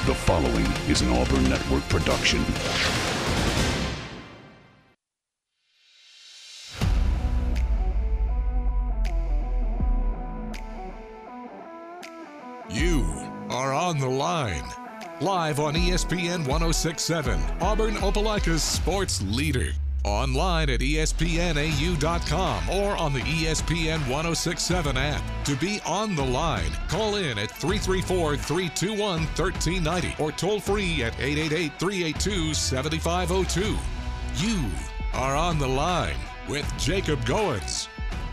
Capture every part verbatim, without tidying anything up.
The following is an Auburn Network production. You are on the line. Live on E S P N one oh six point seven, Auburn Opelika's sports leader. Online at E S P N A U dot com or on the E S P N one oh six point seven app. To be on the line, call in at three three four, three two one, one three nine zero or toll free at eight eight eight, three eight two, seven five zero two. You are on the line with Jacob Goins.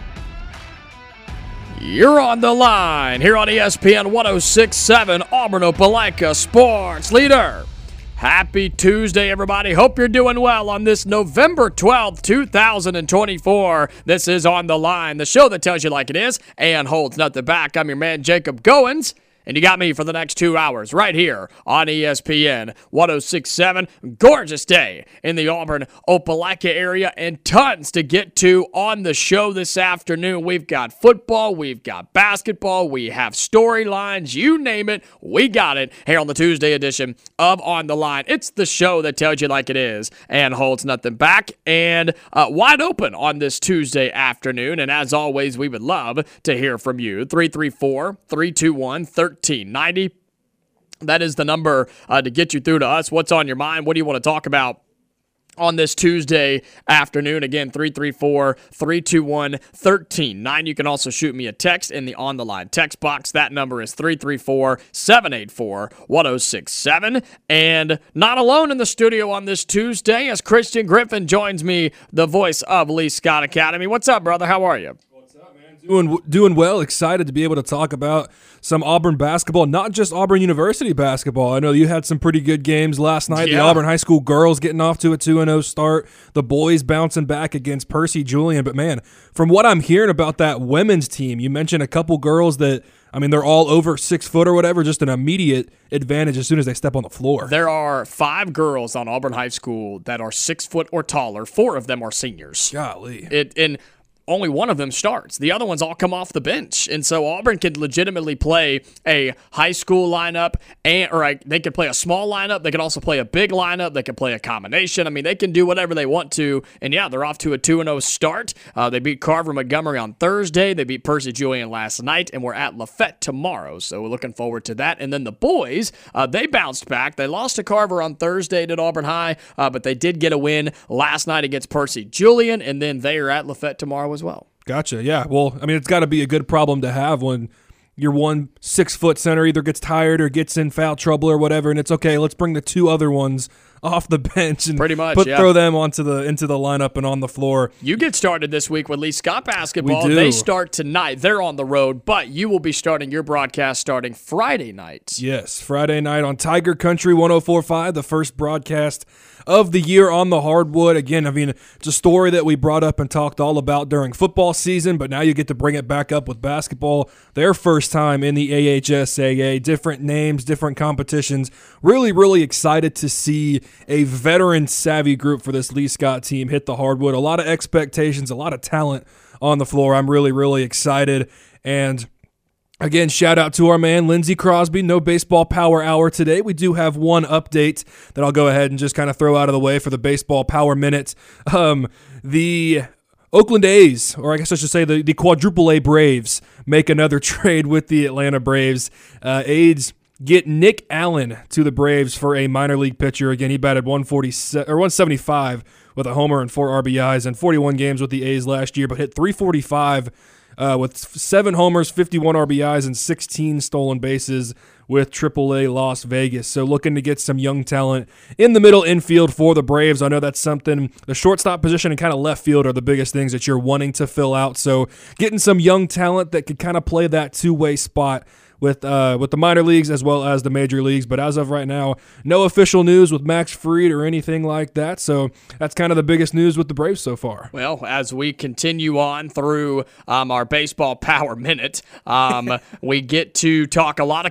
You're on the line here on E S P N one oh six point seven, Auburn Opelika sports leader. Happy Tuesday, everybody. Hope you're doing well on this November twelfth, two thousand twenty-four. This is On the Line, the show that tells you like it is and holds nothing back. I'm your man, Jacob Goins. And you got me for the next two hours right here on E S P N one oh six point seven. Gorgeous day in the Auburn Opelika area and tons to get to on the show this afternoon. We've got football, we've got basketball, we have storylines, you name it, we got it here on the Tuesday edition of On the Line. It's the show that tells you like it is and holds nothing back, and uh, wide open on this Tuesday afternoon. And as always, we would love to hear from you. three three four, three two one, one three nine zero. That is the number uh, to get you through to us. What's on your mind? What do you want to talk about on this Tuesday afternoon? Again, three three four, three two one, one three nine zero. You can also shoot me a text in the On the Line text box. That number is three three four, seven eight four, one oh six seven. And not alone in the studio on this Tuesday as Christian Griffin joins me, the voice of Lee Scott Academy. What's up, brother? How are you? Doing doing well, excited to be able to talk about some Auburn basketball, not just Auburn University basketball. I know you had some pretty good games last night. Yeah. The Auburn High School girls getting off to a two and oh start. The boys bouncing back against Percy Julian. But, man, from what I'm hearing about that women's team, you mentioned a couple girls that, I mean, they're all over six foot or whatever, just an immediate advantage as soon as they step on the floor. There are five girls on Auburn High School that are six foot or taller. Four of them are seniors. Golly. It and only one of them starts. The other ones all come off the bench. And so Auburn could legitimately play a high school lineup, and or a, they could play a small lineup. They could also play a big lineup. They could play a combination. I mean, they can do whatever they want to. And, yeah, they're off to a two and oh start. Uh, they beat Carver Montgomery on Thursday. They beat Percy Julian last night, and we're at Lafette tomorrow. So we're looking forward to that. And then the boys, uh, they bounced back. They lost to Carver on Thursday at Auburn High, uh, but they did get a win last night against Percy Julian, and then they are at Lafette tomorrow as well. Gotcha. Yeah. Well, I mean, it's got to be a good problem to have when your one six-foot center either gets tired or gets in foul trouble or whatever, and it's okay. Let's bring the two other ones off the bench and pretty much put, yeah. throw them onto the into the lineup and on the floor. You get started this week with Lee Scott basketball. We do. They start tonight. They're on the road, but you will be starting your broadcast starting Friday night. Yes, Friday night on Tiger Country one oh four point five, the first broadcast of the year on the hardwood. Again, I mean, it's a story that we brought up and talked all about during football season, but now you get to bring it back up with basketball. Their first time in the A H S A A, different names, different competitions. Really, really excited to see a veteran-savvy group for this Lee Scott team hit the hardwood. A lot of expectations, a lot of talent on the floor. I'm really, really excited. And again, shout out to our man, Lindsey Crosby. No baseball power hour today. We do have one update that I'll go ahead and just kind of throw out of the way for the baseball power minute. Um, the Oakland A's, or I guess I should say the, the quadruple A Braves, make another trade with the Atlanta Braves. Uh, A's get Nick Allen to the Braves for a minor league pitcher. Again, he batted one forty or one seventy-five with a homer and four R B Is and forty-one games with the A's last year, but hit three forty-five uh, with seven homers, fifty-one R B Is, and sixteen stolen bases with triple A Las Vegas. So looking to get some young talent in the middle infield for the Braves. I know that's something, the shortstop position and kind of left field are the biggest things that you're wanting to fill out. So getting some young talent that could kind of play that two-way spot with uh, with the minor leagues as well as the major leagues. But as of right now, no official news with Max Fried or anything like that. So that's kind of the biggest news with the Braves so far. Well, as we continue on through um, our baseball power minute, um, we get to talk a lot of college basketball.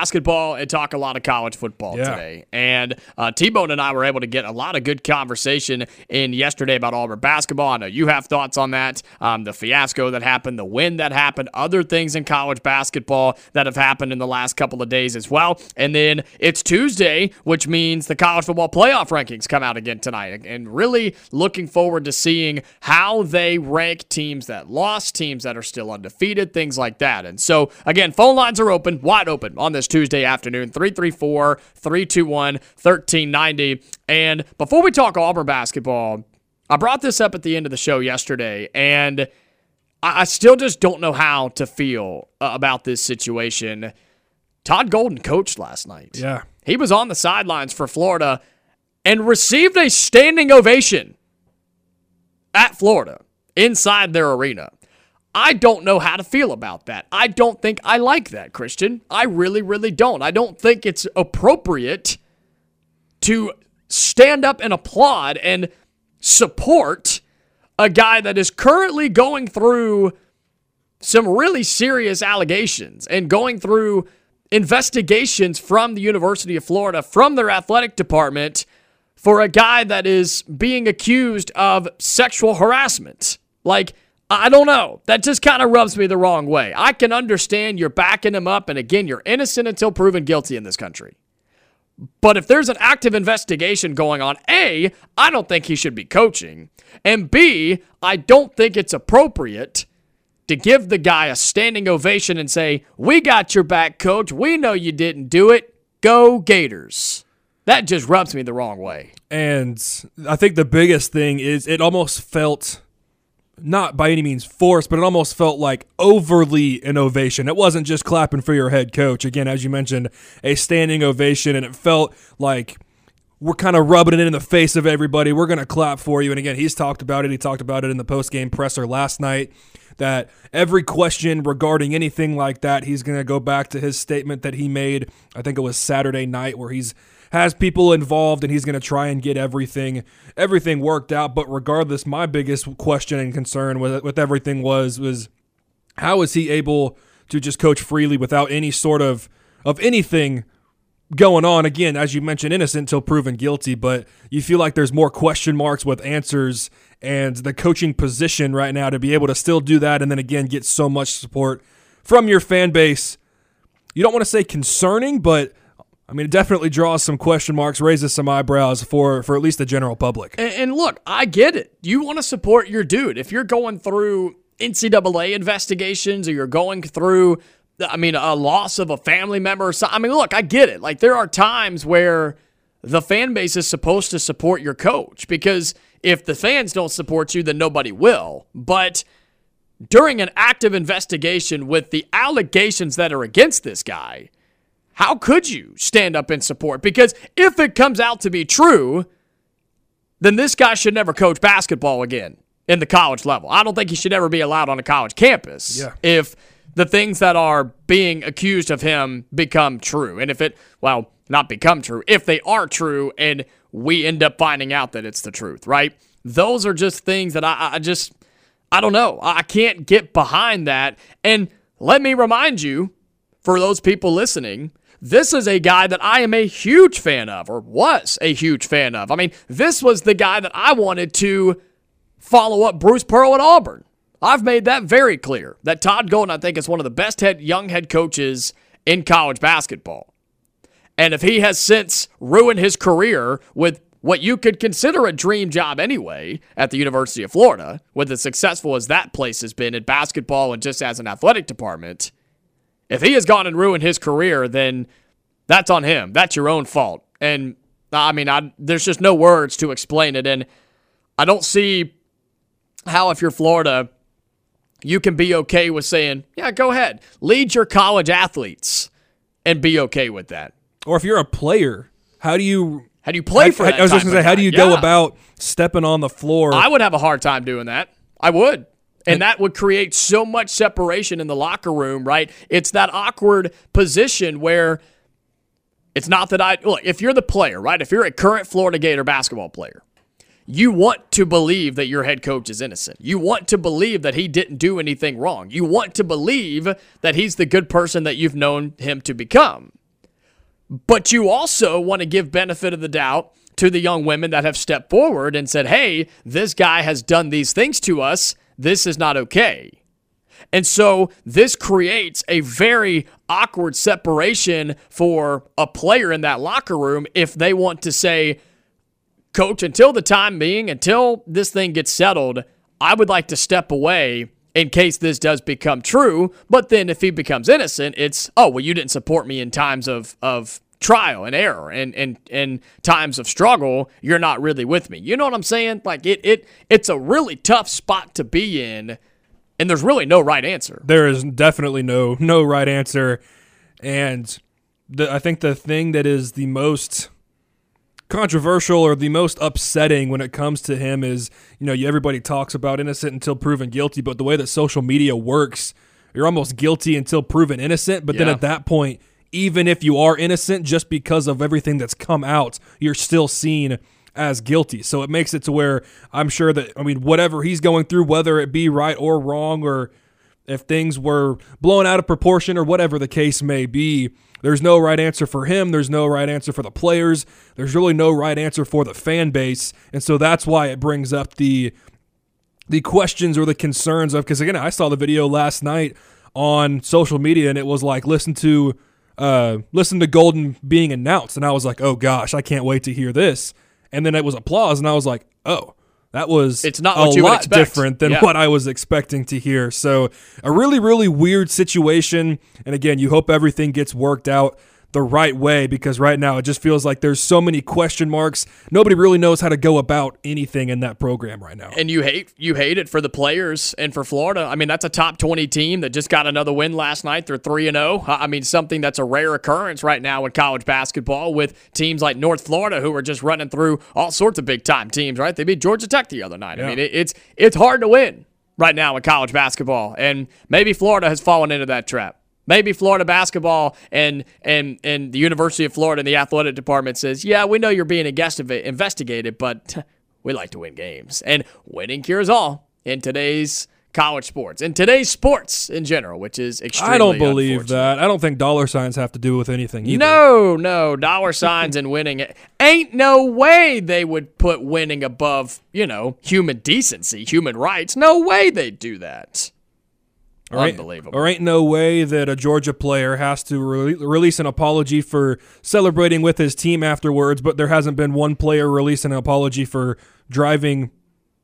basketball and talk a lot of college football Yeah. today. And uh, T-Bone and I were able to get a lot of good conversation in yesterday about Auburn basketball. I know you have thoughts on that, um, the fiasco that happened, the win that happened, other things in college basketball that have happened in the last couple of days as well. And then it's Tuesday, which means the college football playoff rankings come out again tonight. And really looking forward to seeing how they rank teams that lost, teams that are still undefeated, things like that. And so, again, phone lines are open, wide open on this Tuesday afternoon, three three four, three two one, one three nine zero. And before we talk Auburn basketball, I brought this up at the end of the show yesterday, and I still just don't know how to feel about this situation. Todd Golden coached last night. Yeah. He was on the sidelines for Florida and received a standing ovation at Florida inside their arena. I don't know how to feel about that. I don't think I like that, Christian. I really, really don't. I don't think it's appropriate to stand up and applaud and support a guy that is currently going through some really serious allegations and going through investigations from the University of Florida, from their athletic department, for a guy that is being accused of sexual harassment. Like, I don't know. That just kind of rubs me the wrong way. I can understand you're backing him up, and again, you're innocent until proven guilty in this country. But if there's an active investigation going on, A, I don't think he should be coaching, and B, I don't think it's appropriate to give the guy a standing ovation and say, we got your back, coach. We know you didn't do it. Go Gators. That just rubs me the wrong way. And I think the biggest thing is it almost felt, not by any means forced, but it almost felt like overly an ovation. It wasn't just clapping for your head coach. Again, as you mentioned, a standing ovation, and it felt like we're kind of rubbing it in the face of everybody. We're going to clap for you. And again, he's talked about it. He talked about it in the post-game presser last night, that every question regarding anything like that, he's going to go back to his statement that he made, I think it was Saturday night, where he's has people involved and he's going to try and get everything everything worked out. But regardless, my biggest question and concern with with everything was was how is he able to just coach freely without any sort of of anything going on? Again, as you mentioned, innocent until proven guilty, but you feel like there's more question marks with answers and the coaching position right now to be able to still do that and then again get so much support from your fan base. You don't want to say concerning, but I mean, it definitely draws some question marks, raises some eyebrows for, for at least the general public. And, and look, I get it. You want to support your dude. If you're going through N C double A investigations or you're going through, I mean, a loss of a family member or something, I mean, look, I get it. Like, there are times where the fan base is supposed to support your coach, because if the fans don't support you, then nobody will. But during an active investigation with the allegations that are against this guy, how could you stand up and support? Because if it comes out to be true, then this guy should never coach basketball again in the college level. I don't think he should ever be allowed on a college campus Yeah. if the things that are being accused of him become true. And if it, well, not become true, if they are true and we end up finding out that it's the truth, right? Those are just things that I, I just, I don't know. I can't get behind that. And let me remind you, for those people listening, this is a guy that I am a huge fan of, or was a huge fan of. I mean, this was the guy that I wanted to follow up Bruce Pearl at Auburn. I've made that very clear, that Todd Golden, I think, is one of the best head, young head coaches in college basketball. And if he has since ruined his career with what you could consider a dream job anyway at the University of Florida, with as successful as that place has been in basketball and just as an athletic department, if he has gone and ruined his career, then that's on him. That's your own fault. And, I mean, I, there's just no words to explain it. And I don't see how, if you're Florida, you can be okay with saying, yeah, go ahead. Lead your college athletes and be okay with that. Or if you're a player, how do you... How do you play for I, that I was just type going to of say, how guy? do you Yeah. go about stepping on the floor? I would have a hard time doing that. I would. And that would create so much separation in the locker room, right? It's that awkward position where it's not that I... Look, if you're the player, right? If you're a current Florida Gator basketball player, you want to believe that your head coach is innocent. You want to believe that he didn't do anything wrong. You want to believe that he's the good person that you've known him to become. But you also want to give benefit of the doubt to the young women that have stepped forward and said, hey, this guy has done these things to us. This is not okay. And so this creates a very awkward separation for a player in that locker room if they want to say, Coach, until the time being, until this thing gets settled, I would like to step away in case this does become true. But then if he becomes innocent, it's, oh, well, you didn't support me in times of, of trial and error and, and, and times of struggle. You're not really with me. You know what I'm saying? Like it, it, it's a really tough spot to be in. And there's really no right answer. There is definitely no no right answer. And the, I think the thing that is the most controversial or the most upsetting when it comes to him is, you know, everybody talks about innocent until proven guilty, but the way that social media works, you're almost guilty until proven innocent. But yeah. then at that point, even if you are innocent, just because of everything that's come out, you're still seen as guilty. So it makes it to where I'm sure that, I mean, whatever he's going through, whether it be right or wrong, or if things were blown out of proportion or whatever the case may be, there's no right answer for him. There's no right answer for the players. There's really no right answer for the fan base. And so that's why it brings up the the questions or the concerns of, because again, I saw the video last night on social media and it was like, listen to uh, listen to Golden being announced. And I was like, oh gosh, I can't wait to hear this. And then it was applause, and I was like, oh, that was it's not a what you lot would expect. different than yeah. what I was expecting to hear. So a really, really weird situation. And again, you hope everything gets worked out the right way, because right now it just feels like there's so many question marks. Nobody really knows how to go about anything in that program right now. And you hate you hate it for the players and for Florida. I mean, that's a top twenty team that just got another win last night. They're three and oh. I mean, something that's a rare occurrence right now in college basketball with teams like North Florida who are just running through all sorts of big-time teams, right? They beat Georgia Tech the other night. Yeah. I mean, it, it's it's hard to win right now in college basketball, and maybe Florida has fallen into that trap. Maybe Florida basketball and and and the University of Florida and the athletic department says, yeah, we know you're being investigated, but we like to win games. And winning cures all in today's college sports, in today's sports in general, which is extremely I don't believe that. I don't think dollar signs have to do with anything either. No, no. Dollar signs and winning. Ain't no way they would put winning above, you know, human decency, human rights. No way they'd do that. Unbelievable. There ain't no way that a Georgia player has to re- release an apology for celebrating with his team afterwards, but there hasn't been one player release an apology for driving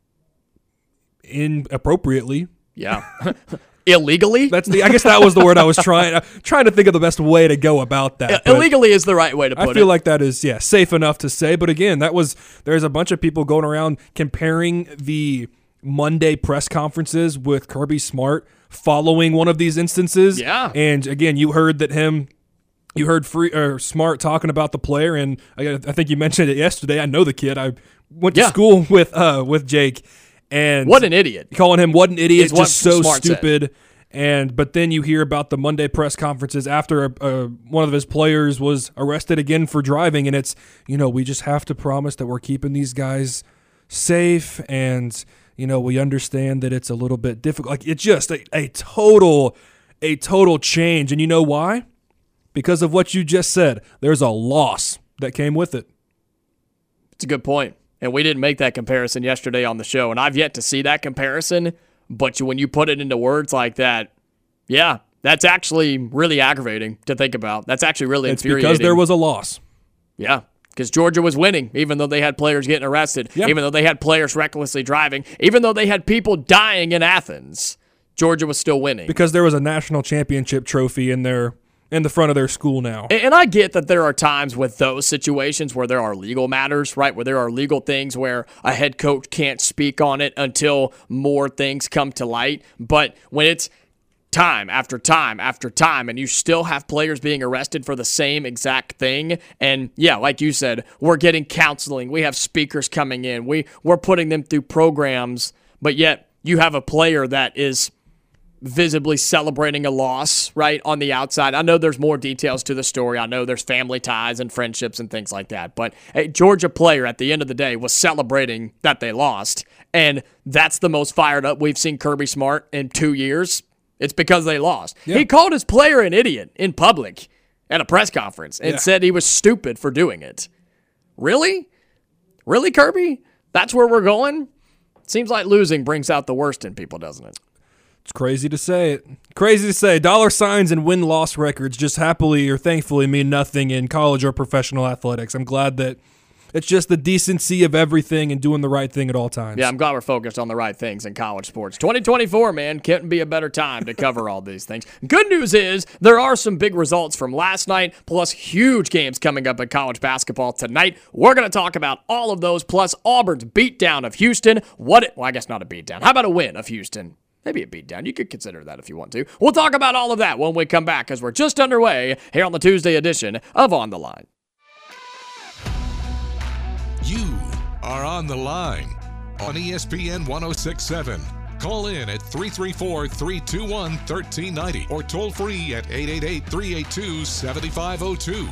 inappropriately. Yeah. Illegally? That's the. I guess that was the word I was trying uh, trying to think of the best way to go about that. Uh, illegally is the right way to put it. I feel it. like that is yeah safe enough to say. But again, that was there's a bunch of people going around comparing the Monday press conferences with Kirby Smart following one of these instances. Yeah. And again, you heard that him, you heard free or Smart talking about the player, and I, I think you mentioned it yesterday. I know the kid. I went to yeah. school with uh with Jake, and what an idiot! Calling him what an idiot, is just so Smart stupid. Said. And but then you hear about the Monday press conferences after a, a, one of his players was arrested again for driving, and it's you know we just have to promise that we're keeping these guys safe and. You know, we understand that it's a little bit difficult. Like it's just a, a total, a total change. And you know why? Because of what you just said. There's a loss that came with it. It's a good point. And we didn't make that comparison yesterday on the show. And I've yet to see that comparison. But when you put it into words like that, yeah, that's actually really aggravating to think about. That's actually really it's infuriating. It's because there was a loss. Yeah. Because Georgia was winning, even though they had players getting arrested, yep. even though they had players recklessly driving, even though they had people dying in Athens, Georgia was still winning. Because there was a national championship trophy in their in the front of their school now. And, and I get that there are times with those situations where there are legal matters, right, where there are legal things where a head coach can't speak on it until more things come to light. But when it's time after time after time, and you still have players being arrested for the same exact thing. And yeah, like you said, we're getting counseling. We have speakers coming in. We, we're putting them through programs, but yet you have a player that is visibly celebrating a loss, right, on the outside. I know there's more details to the story. I know there's family ties and friendships and things like that. But a Georgia player at the end of the day was celebrating that they lost. And that's the most fired up we've seen Kirby Smart in two years. It's because they lost. Yeah. He called his player an idiot in public. at a press conference and Yeah. said he was stupid for doing it. Really? Really, Kirby? That's where we're going? Seems like losing brings out the worst in people, doesn't it? It's crazy to say it. Crazy to say. Dollar signs and win-loss records just happily or thankfully mean nothing in college or professional athletics. I'm glad that it's just the decency of everything and doing the right thing at all times. Yeah, I'm glad we're focused on the right things in college sports. twenty twenty-four, man, couldn't be a better time to cover all these things. Good news is there are some big results from last night, plus huge games coming up in college basketball tonight. We're going to talk about all of those, plus Auburn's beatdown of Houston. What? It, well, I guess not a beatdown. How about a win of Houston? Maybe a beatdown. You could consider that if you want to. We'll talk about all of that when we come back, as we're just underway here on the Tuesday edition of On the Line. You are on the line on E S P N one oh six point seven. Call in at three three four, three two one, one three nine zero or toll free at eight eight eight, three eight two, seven five zero two.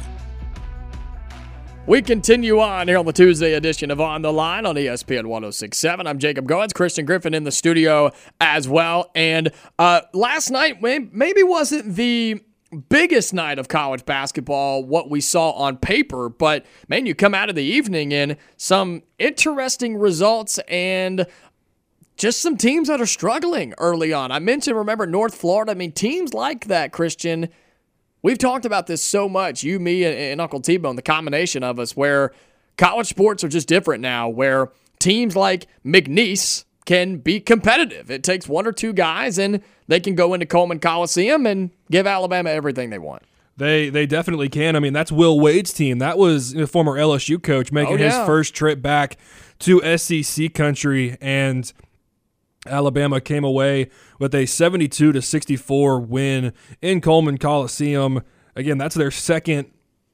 We continue on here on the Tuesday edition of On the Line on E S P N one oh six point seven. I'm Jacob Goins, Christian Griffin in the studio as well. And uh, last night maybe wasn't the biggest night of college basketball, what we saw on paper, but man, you come out of the evening and some interesting results and just some teams that are struggling early on. I mentioned, remember, North Florida. I mean, teams like that, Christian, we've talked about this so much, you, me, and Uncle T-Bone, the combination of us, where college sports are just different now, where teams like McNeese can be competitive. It takes one or two guys, and they can go into Coleman Coliseum and give Alabama everything they want. They they definitely can. I mean, that's Will Wade's team. That was a former L S U coach making Oh, yeah. his first trip back to S E C country, and Alabama came away with a seventy-two to sixty-four win in Coleman Coliseum. Again, that's their second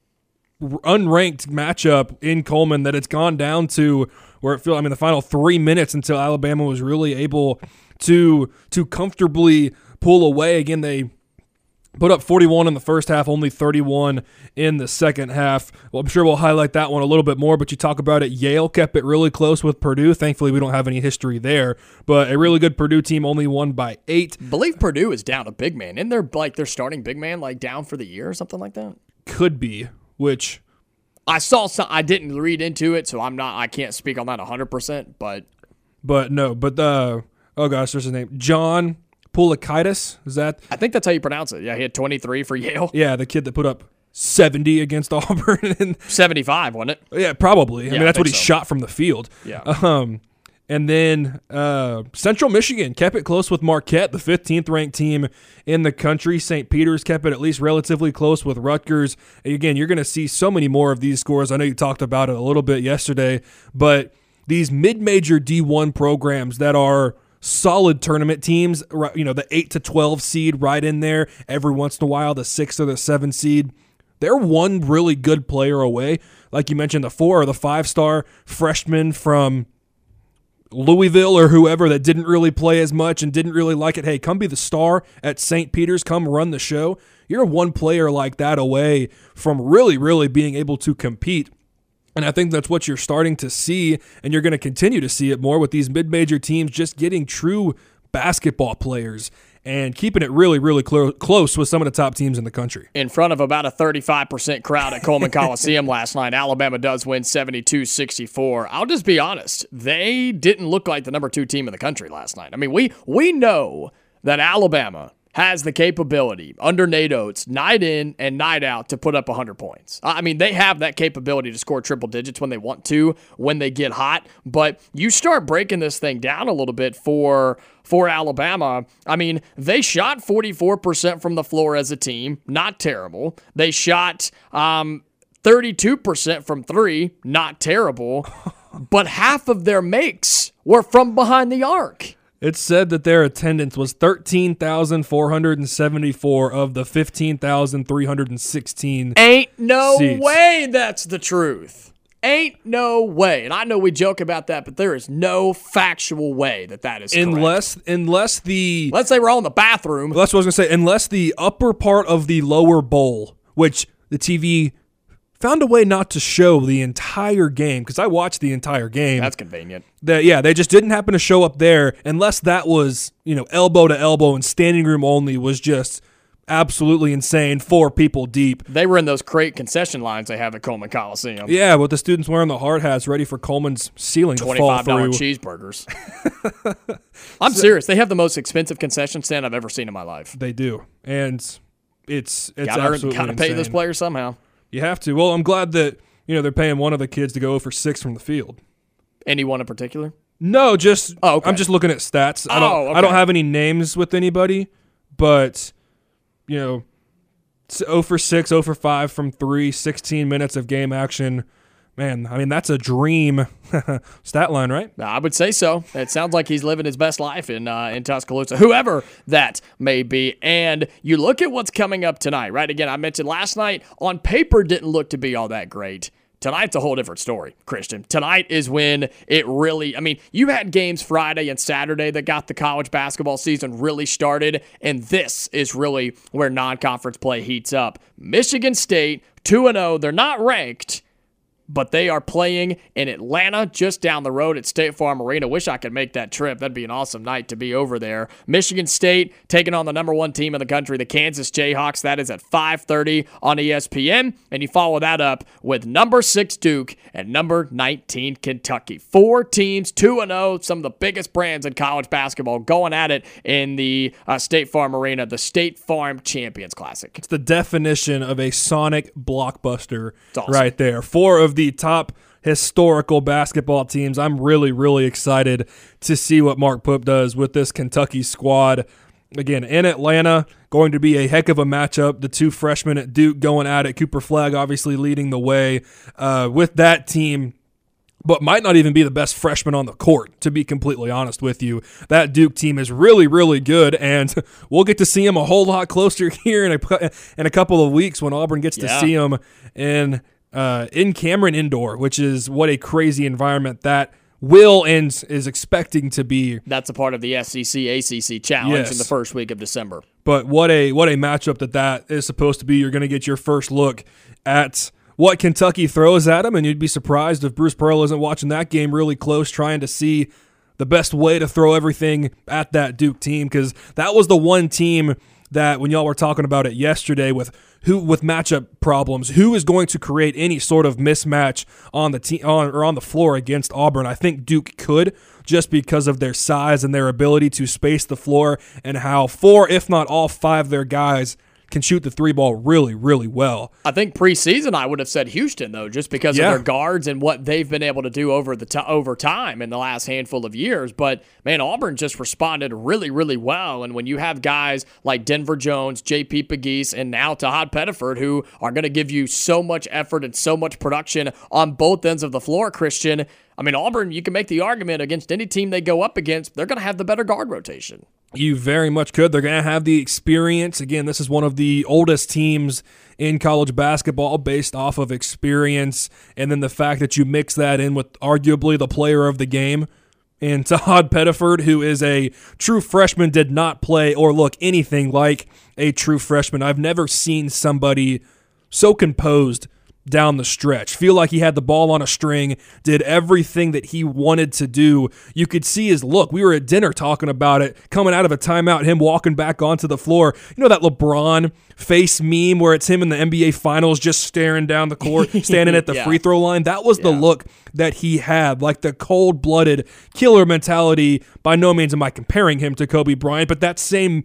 unranked matchup in Coleman that it's gone down to where it feels, I mean, the final three minutes until Alabama was really able to to comfortably pull away. Again, they put up forty-one in the first half, only thirty-one in the second half. Well, I'm sure we'll highlight that one a little bit more, but you talk about it, Yale kept it really close with Purdue. Thankfully, we don't have any history there, but a really good Purdue team only won by eight. I believe Purdue is down a big man. Isn't there like their starting big man like down for the year or something like that? Could be, which I saw some. I didn't read into it, so I'm not. I can't speak on that one hundred percent. But but no, but the oh gosh, there's his name, John Poulikitis. Is that? I think that's how you pronounce it. Yeah, he had twenty-three for Yale. Yeah, the kid that put up seventy against Auburn. And, seventy-five, wasn't it? yeah, probably. I Yeah, mean, I that's what think he so. shot from the field. Yeah. Um, and then uh, Central Michigan kept it close with Marquette, the fifteenth ranked team in the country. Saint Peter's kept it at least relatively close with Rutgers. And again, you're going to see so many more of these scores. I know you talked about it a little bit yesterday, but these mid-major D one programs that are solid tournament teams, right, you know, the eight to twelve seed right in there, every once in a while the six or the seven seed, they're one really good player away. Like you mentioned, the four or the five-star freshman from Louisville or whoever that didn't really play as much and didn't really like it. Hey, come be the star at Saint Peter's. Come run the show. You're one player like that away from really, really being able to compete. And I think that's what you're starting to see, and you're going to continue to see it more with these mid-major teams just getting true basketball players and keeping it really, really clo- close with some of the top teams in the country. In front of about a thirty-five percent crowd at Coleman Coliseum last night, Alabama does win seventy-two sixty-four. I'll just be honest. They didn't look like the number two team in the country last night. I mean, we we know that Alabama has the capability under Nate Oates, night in and night out, to put up one hundred points. I mean, they have that capability to score triple digits when they want to, when they get hot. But you start breaking this thing down a little bit for for Alabama. I mean, they shot forty-four percent from the floor as a team. Not terrible. They shot um, thirty-two percent from three. Not terrible. But half of their makes were from behind the arc. It's said that their attendance was thirteen thousand four hundred seventy-four of the fifteen thousand three hundred sixteen. Ain't no seats. way that's the truth. Ain't no way. And I know we joke about that, but there is no factual way that that is correct. Unless, unless the... Let's say we're all in the bathroom. Well, that's what I was going to say. Unless the upper part of the lower bowl, which the T V found a way not to show the entire game, because I watched the entire game. That's convenient. That yeah, they just didn't happen to show up there unless that was, you know, elbow to elbow and standing room only was just absolutely insane, four people deep. They were in those crate concession lines they have at Coleman Coliseum. Yeah, with the students wearing the hard hats ready for Coleman's ceiling to fall twenty-five dollars through. cheeseburgers. I'm so, serious. They have the most expensive concession stand I've ever seen in my life. They do. And it's it's gotta, absolutely gotta insane. pay those players somehow. You have to. Well, I'm glad that, you know, they're paying one of the kids to go for six from the field. Anyone in particular? No, just oh, okay. I'm just looking at stats. I don't oh, okay. I don't have any names with anybody, but you know, zero for six, zero for five from three, sixteen minutes of game action. Man, I mean, that's a dream stat line, right? I would say so. It sounds like he's living his best life in uh, in Tuscaloosa, whoever that may be. And you look at what's coming up tonight, right? Again, I mentioned last night, on paper, didn't look to be all that great. Tonight's a whole different story, Christian. Tonight is when it really, I mean, you had games Friday and Saturday that got the college basketball season really started, and this is really where non-conference play heats up. Michigan State, two and oh, they're not ranked, but they are playing in Atlanta, just down the road at State Farm Arena. Wish I could make that trip. That'd be an awesome night to be over there. Michigan State taking on the number one team in the country, the Kansas Jayhawks. That is at five thirty on E S P N. And you follow that up with number six Duke and number nineteen Kentucky. Four teams, two and oh, some of the biggest brands in college basketball going at it in the uh, State Farm Arena, the State Farm Champions Classic. It's the definition of a Sonic blockbuster awesome. Right there. Four of the top historical basketball teams. I'm really, really excited to see what Mark Pope does with this Kentucky squad. Again, in Atlanta, going to be a heck of a matchup. The two freshmen at Duke going at it. Cooper Flagg obviously leading the way uh, with that team, but might not even be the best freshman on the court, to be completely honest with you. That Duke team is really, really good, and we'll get to see them a whole lot closer here in a, in a couple of weeks when Auburn gets yeah. to see them in Uh, in Cameron Indoor, which is what a crazy environment that will and is expecting to be. That's a part of the S E C A C C challenge yes. in the first week of December. But what a what a matchup that that is supposed to be. You're going to get your first look at what Kentucky throws at them, and you'd be surprised if Bruce Pearl isn't watching that game really close, trying to see the best way to throw everything at that Duke team, because that was the one team that when y'all were talking about it yesterday with who with matchup problems, who is going to create any sort of mismatch on the team on or on the floor against Auburn? I think Duke could, just because of their size and their ability to space the floor, and how four, if not all five of their guys can shoot the three ball really, really well. I think preseason I would have said Houston, though, just because yeah. of their guards and what they've been able to do over the t- over time in the last handful of years. But, man, Auburn just responded really, really well. And when you have guys like Denver Jones, J P Pegues, and now Tahad Pettiford, who are going to give you so much effort and so much production on both ends of the floor, Christian, I mean, Auburn, you can make the argument against any team they go up against, they're going to have the better guard rotation. You very much could. They're going to have the experience. Again, this is one of the oldest teams in college basketball based off of experience, and then the fact that you mix that in with arguably the player of the game and Tahad Pettiford, who is a true freshman, did not play or look anything like a true freshman. I've never seen somebody so composed down the stretch. Feel like he had the ball on a string, did everything that he wanted to do. You could see his look. We were at dinner talking about it, coming out of a timeout, him walking back onto the floor. You know that LeBron face meme where it's him in the N B A Finals just staring down the court, standing at the yeah. free throw line? That was the yeah. look that he had, like the cold-blooded killer mentality. By no means am I comparing him to Kobe Bryant, but that same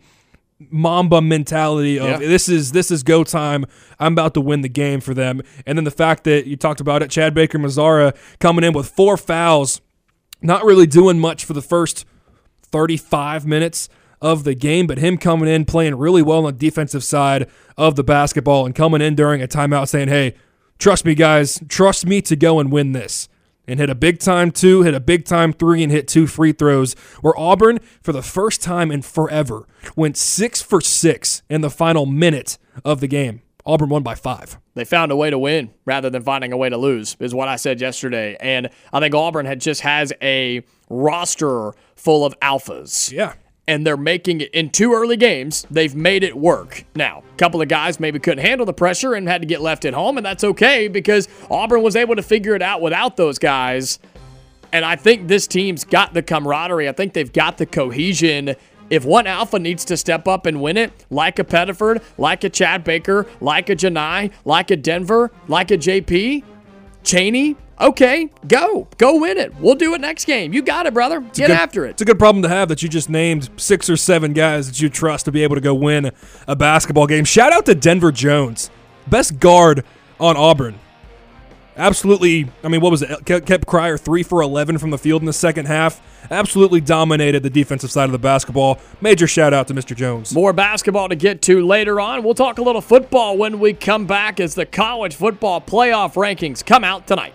Mamba mentality of yeah. this is this is go time. I'm about to win the game for them. And then the fact that you talked about it, Chad Baker Mazara coming in with four fouls, not really doing much for the first thirty-five minutes of the game, but him coming in playing really well on the defensive side of the basketball and coming in during a timeout saying, hey, trust me guys, trust me to go and win this. And hit a big-time two, hit a big-time three, and hit two free throws, where Auburn, for the first time in forever, went six for six in the final minute of the game. Auburn won by five. They found a way to win rather than finding a way to lose, is what I said yesterday. And I think Auburn had just has a roster full of alphas. Yeah. And they're making it in two early games. They've made it work. Now, a couple of guys maybe couldn't handle the pressure and had to get left at home, and that's okay because Auburn was able to figure it out without those guys. And I think this team's got the camaraderie. I think they've got the cohesion. If one alpha needs to step up and win it, like a Pettiford, like a Chad Baker, like a Janai, like a Denver, like a J P, Cheney, okay, go. Go win it. We'll do it next game. You got it, brother. Get good, after it. It's a good problem to have that you just named six or seven guys that you trust to be able to go win a basketball game. Shout out to Denver Jones, best guard on Auburn. Absolutely, I mean, what was it? Kept Cryer three for eleven from the field in the second half. Absolutely dominated the defensive side of the basketball. Major shout out to Mister Jones. More basketball to get to later on. We'll talk a little football when we come back as the college football playoff rankings come out tonight.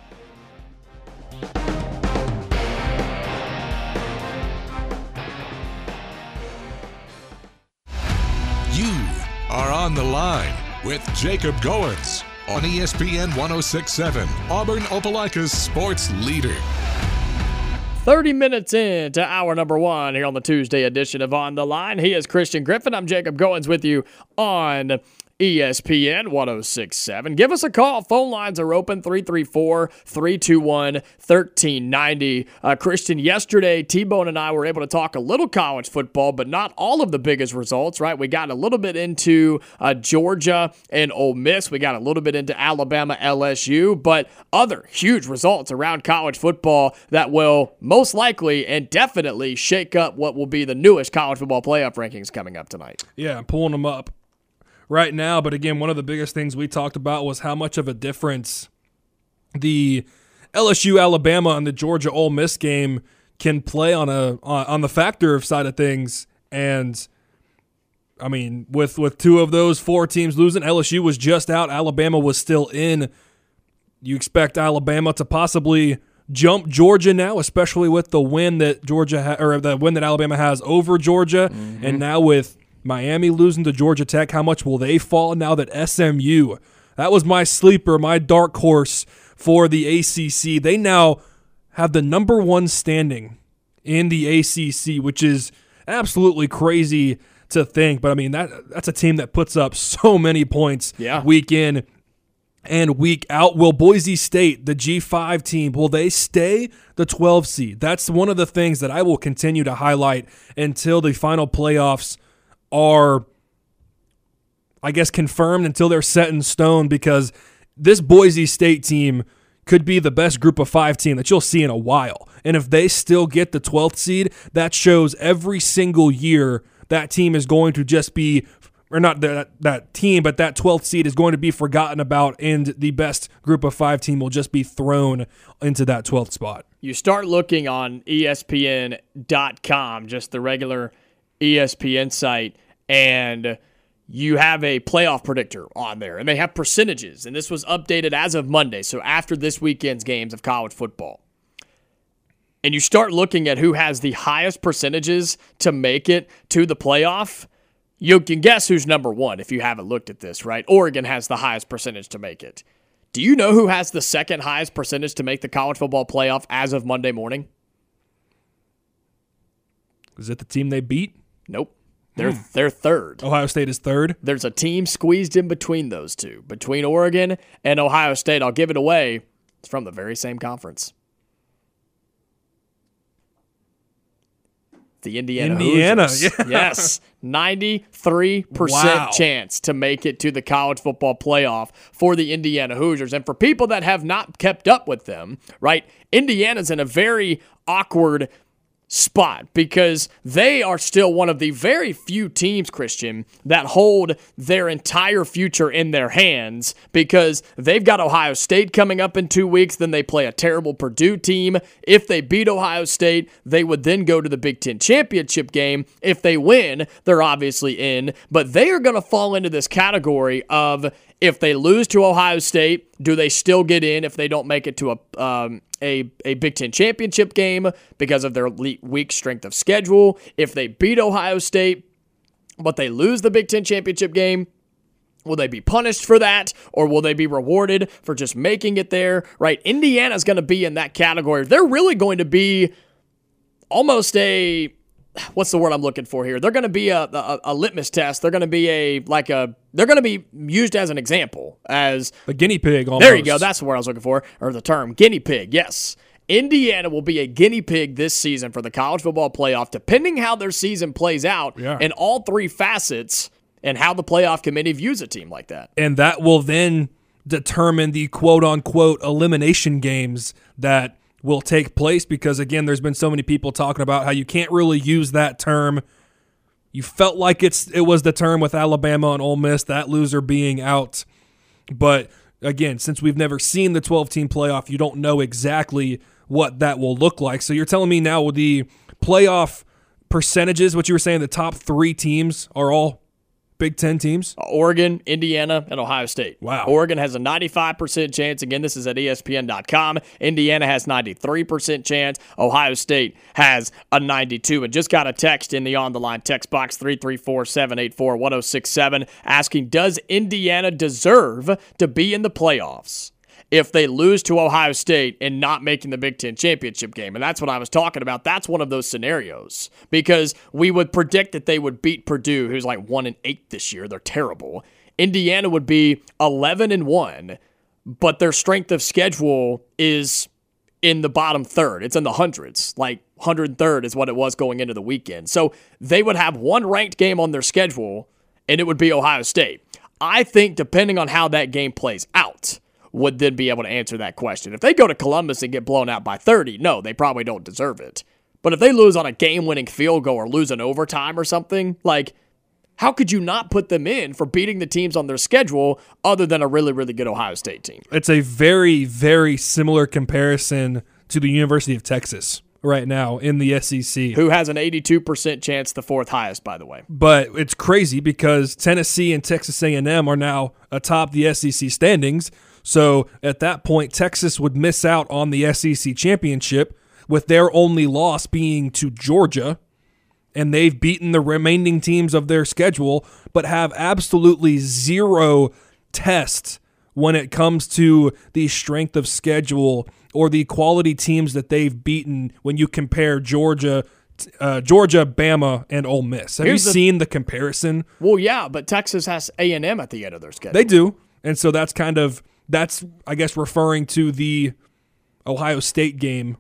You are on the line with Jacob Goins on E S P N one oh six point seven, Auburn Opelika's sports leader. thirty minutes into hour number one here on the Tuesday edition of On the Line. He is Christian Griffin. I'm Jacob Goins with you on E S P N one oh six point seven. Give us a call. Phone lines are open, three three four, three two one, one three nine zero. Uh, Christian, yesterday, T-Bone and I were able to talk a little college football, but not all of the biggest results, right? We got a little bit into uh, Georgia and Ole Miss. We got a little bit into Alabama, L S U, but other huge results around college football that will most likely and definitely shake up what will be the newest college football playoff rankings coming up tonight. Yeah, I'm pulling them up right now, but again, one of the biggest things we talked about was how much of a difference the L S U Alabama and the Georgia Ole Miss game can play on a on the factor side of things. And I mean, with with two of those four teams losing, L S U was just out, Alabama was still in. You expect Alabama to possibly jump Georgia now, especially with the win that Georgia ha- or the win that Alabama has over Georgia, mm-hmm. and now with Miami losing to Georgia Tech, how much will they fall now that S M U, that was my sleeper, my dark horse for the A C C. They now have the number one standing in the A C C, which is absolutely crazy to think. But, I mean, that that's a team that puts up so many points yeah. week in and week out. Will Boise State, the G five team, will they stay the twelve seed? That's one of the things that I will continue to highlight until the final playoffs are, I guess, confirmed, until they're set in stone, because this Boise State team could be the best group of five team that you'll see in a while. And if they still get the twelfth seed, that shows every single year that team is going to just be, or not that, that team, but that twelfth seed is going to be forgotten about, and the best group of five team will just be thrown into that twelfth spot. You start looking on E S P N dot com, just the regular E S P N site, and you have a playoff predictor on there, and they have percentages, and this was updated as of Monday, so after this weekend's games of college football. And you start looking at who has the highest percentages to make it to the playoff, you can guess who's number one if you haven't looked at this, right? Oregon has the highest percentage to make it. Do you know who has the second highest percentage to make the college football playoff as of Monday morning? Is it the team they beat? Nope. They're Hmm. they're third. Ohio State is third? There's a team squeezed in between those two, between Oregon and Ohio State. I'll give it away. It's from the very same conference. The Indiana Indiana, Hoosiers. yeah. Yes, ninety-three percent Wow. chance to make it to the college football playoff for the Indiana Hoosiers. And for people that have not kept up with them, right, Indiana's in a very awkward spot because they are still one of the very few teams, Christian, that hold their entire future in their hands, because they've got Ohio State coming up in two weeks. Then they play a terrible Purdue team. If they beat Ohio State, they would then go to the Big Ten championship game. If they win, they're obviously in, but they are going to fall into this category of, if they lose to Ohio State, do they still get in if they don't make it to a um, a, a Big Ten championship game because of their weak strength of schedule? If they beat Ohio State, but they lose the Big Ten championship game, will they be punished for that, or will they be rewarded for just making it there? Right? Indiana's going to be in that category. They're really going to be almost a, what's the word I'm looking for here? They're going to be a, a, a litmus test. They're going to be a, like a, they're going to be used as an example, as a guinea pig almost. There you go. That's the word I was looking for, or the term guinea pig. Yes. Indiana will be a guinea pig this season for the college football playoff, depending how their season plays out Yeah. in all three facets and how the playoff committee views a team like that. And that will then determine the quote-unquote elimination games that will take place because, again, there's been so many people talking about how you can't really use that term. You felt like it's it was the term with Alabama and Ole Miss, that loser being out. But, again, since we've never seen the twelve-team playoff, you don't know exactly what that will look like. So you're telling me now with the playoff percentages, what you were saying, the top three teams are all Big Ten teams? Oregon, Indiana, and Ohio State. Wow. Oregon has a ninety-five percent chance. Again, this is at E S P N dot com. Indiana has ninety-three percent chance. Ohio State has a ninety-two. And just got a text in the On The Line text box, three three four, seven eight four, one oh six seven, asking, does Indiana deserve to be in the playoffs if they lose to Ohio State and not making the Big Ten championship game? And that's what I was talking about. That's one of those scenarios because we would predict that they would beat Purdue, who's like one and eight this year. They're terrible. Indiana would be eleven and one, but their strength of schedule is in the bottom third. It's in the hundreds. Like one hundred third is what it was going into the weekend. So they would have one ranked game on their schedule, and it would be Ohio State. I think depending on how that game plays out, would then be able to answer that question. If they go to Columbus and get blown out by thirty, no, they probably don't deserve it. But if they lose on a game-winning field goal or lose in overtime or something, like, how could you not put them in for beating the teams on their schedule other than a really, really good Ohio State team? It's a very, very similar comparison to the University of Texas right now in the S E C. Who has an eighty-two percent chance, the fourth highest, by the way. But it's crazy because Tennessee and Texas A and M are now atop the S E C standings. So at that point, Texas would miss out on the S E C championship with their only loss being to Georgia. And they've beaten the remaining teams of their schedule, but have absolutely zero test when it comes to the strength of schedule or the quality teams that they've beaten when you compare Georgia, uh, Georgia, Bama, and Ole Miss. Have Here's you the- seen the comparison? Well, yeah, but Texas has A and M at the end of their schedule. They do. And so that's kind of, that's, I guess, referring to the Ohio State game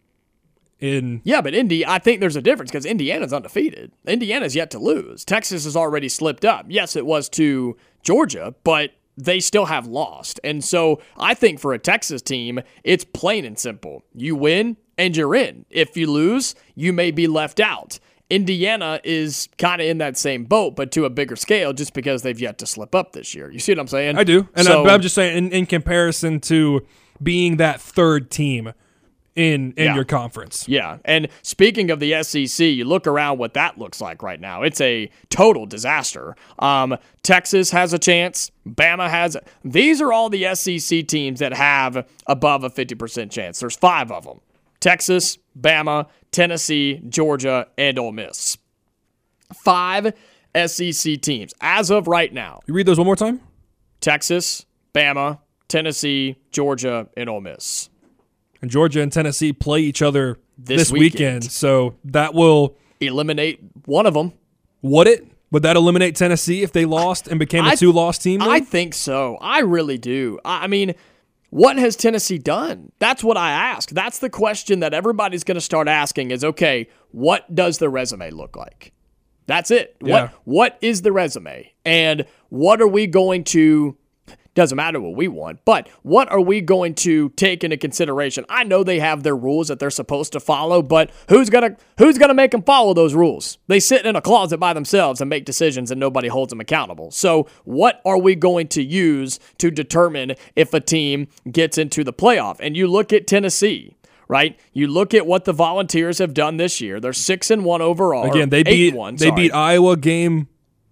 in. Yeah, but Indy, I think there's a difference because Indiana's undefeated. Indiana's yet to lose. Texas has already slipped up. Yes, it was to Georgia, but they still have lost. And so I think for a Texas team, it's plain and simple. You win and you're in. If you lose, you may be left out. Indiana is kind of in that same boat, but to a bigger scale just because they've yet to slip up this year. You see what I'm saying? I do. And so, I, I'm just saying in, in comparison to being that third team in in Yeah. your conference. Yeah, and speaking of the S E C, you look around what that looks like right now. It's a total disaster. Um, Texas has a chance. Bama has. These are all the S E C teams that have above a fifty percent chance. There's five of them. Texas, Bama, Tennessee, Georgia, and Ole Miss. Five S E C teams as of right now. You read those one more time? Texas, Bama, Tennessee, Georgia, and Ole Miss. And Georgia and Tennessee play each other This this, weekend. weekend. So that will, Eliminate one of them. would it? Would that eliminate Tennessee if they lost and became a I- two-loss team? then? I think so. I really do. I I mean, what has Tennessee done? That's what I ask. That's the question that everybody's going to start asking is, okay, what does the resume look like? That's it. Yeah. What What is the resume? And what are we going to, doesn't matter what we want, but what are we going to take into consideration? I know they have their rules that they're supposed to follow, but who's going to who's going to make them follow those rules? They sit in a closet by themselves and make decisions and nobody holds them accountable. So what are we going to use to determine if a team gets into the playoff? And you look at Tennessee, right? You look at what the Volunteers have done this year. They're six and one overall. Again, they or eight beat and one, they sorry. beat Iowa game.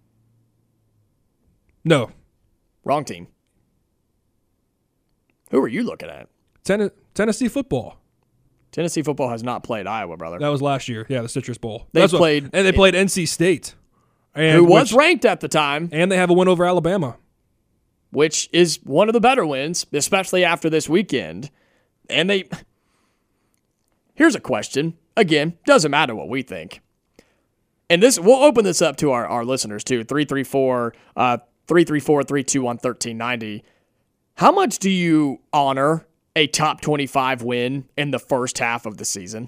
No, Wrong team. Who are you looking at? Ten- Tennessee football. Tennessee football has not played Iowa, brother. That was last year. Yeah, the Citrus Bowl. They That's what- played- and they played N C State, and Who was which- ranked at the time, and they have a win over Alabama. which is one of the better wins, especially after this weekend. And they. Here's a question. Again, doesn't matter what we think. And this, we'll open this up to our, our listeners too. three three four, uh, three three four, three two one, one three nine zero. How much do you honor a top twenty-five win in the first half of the season?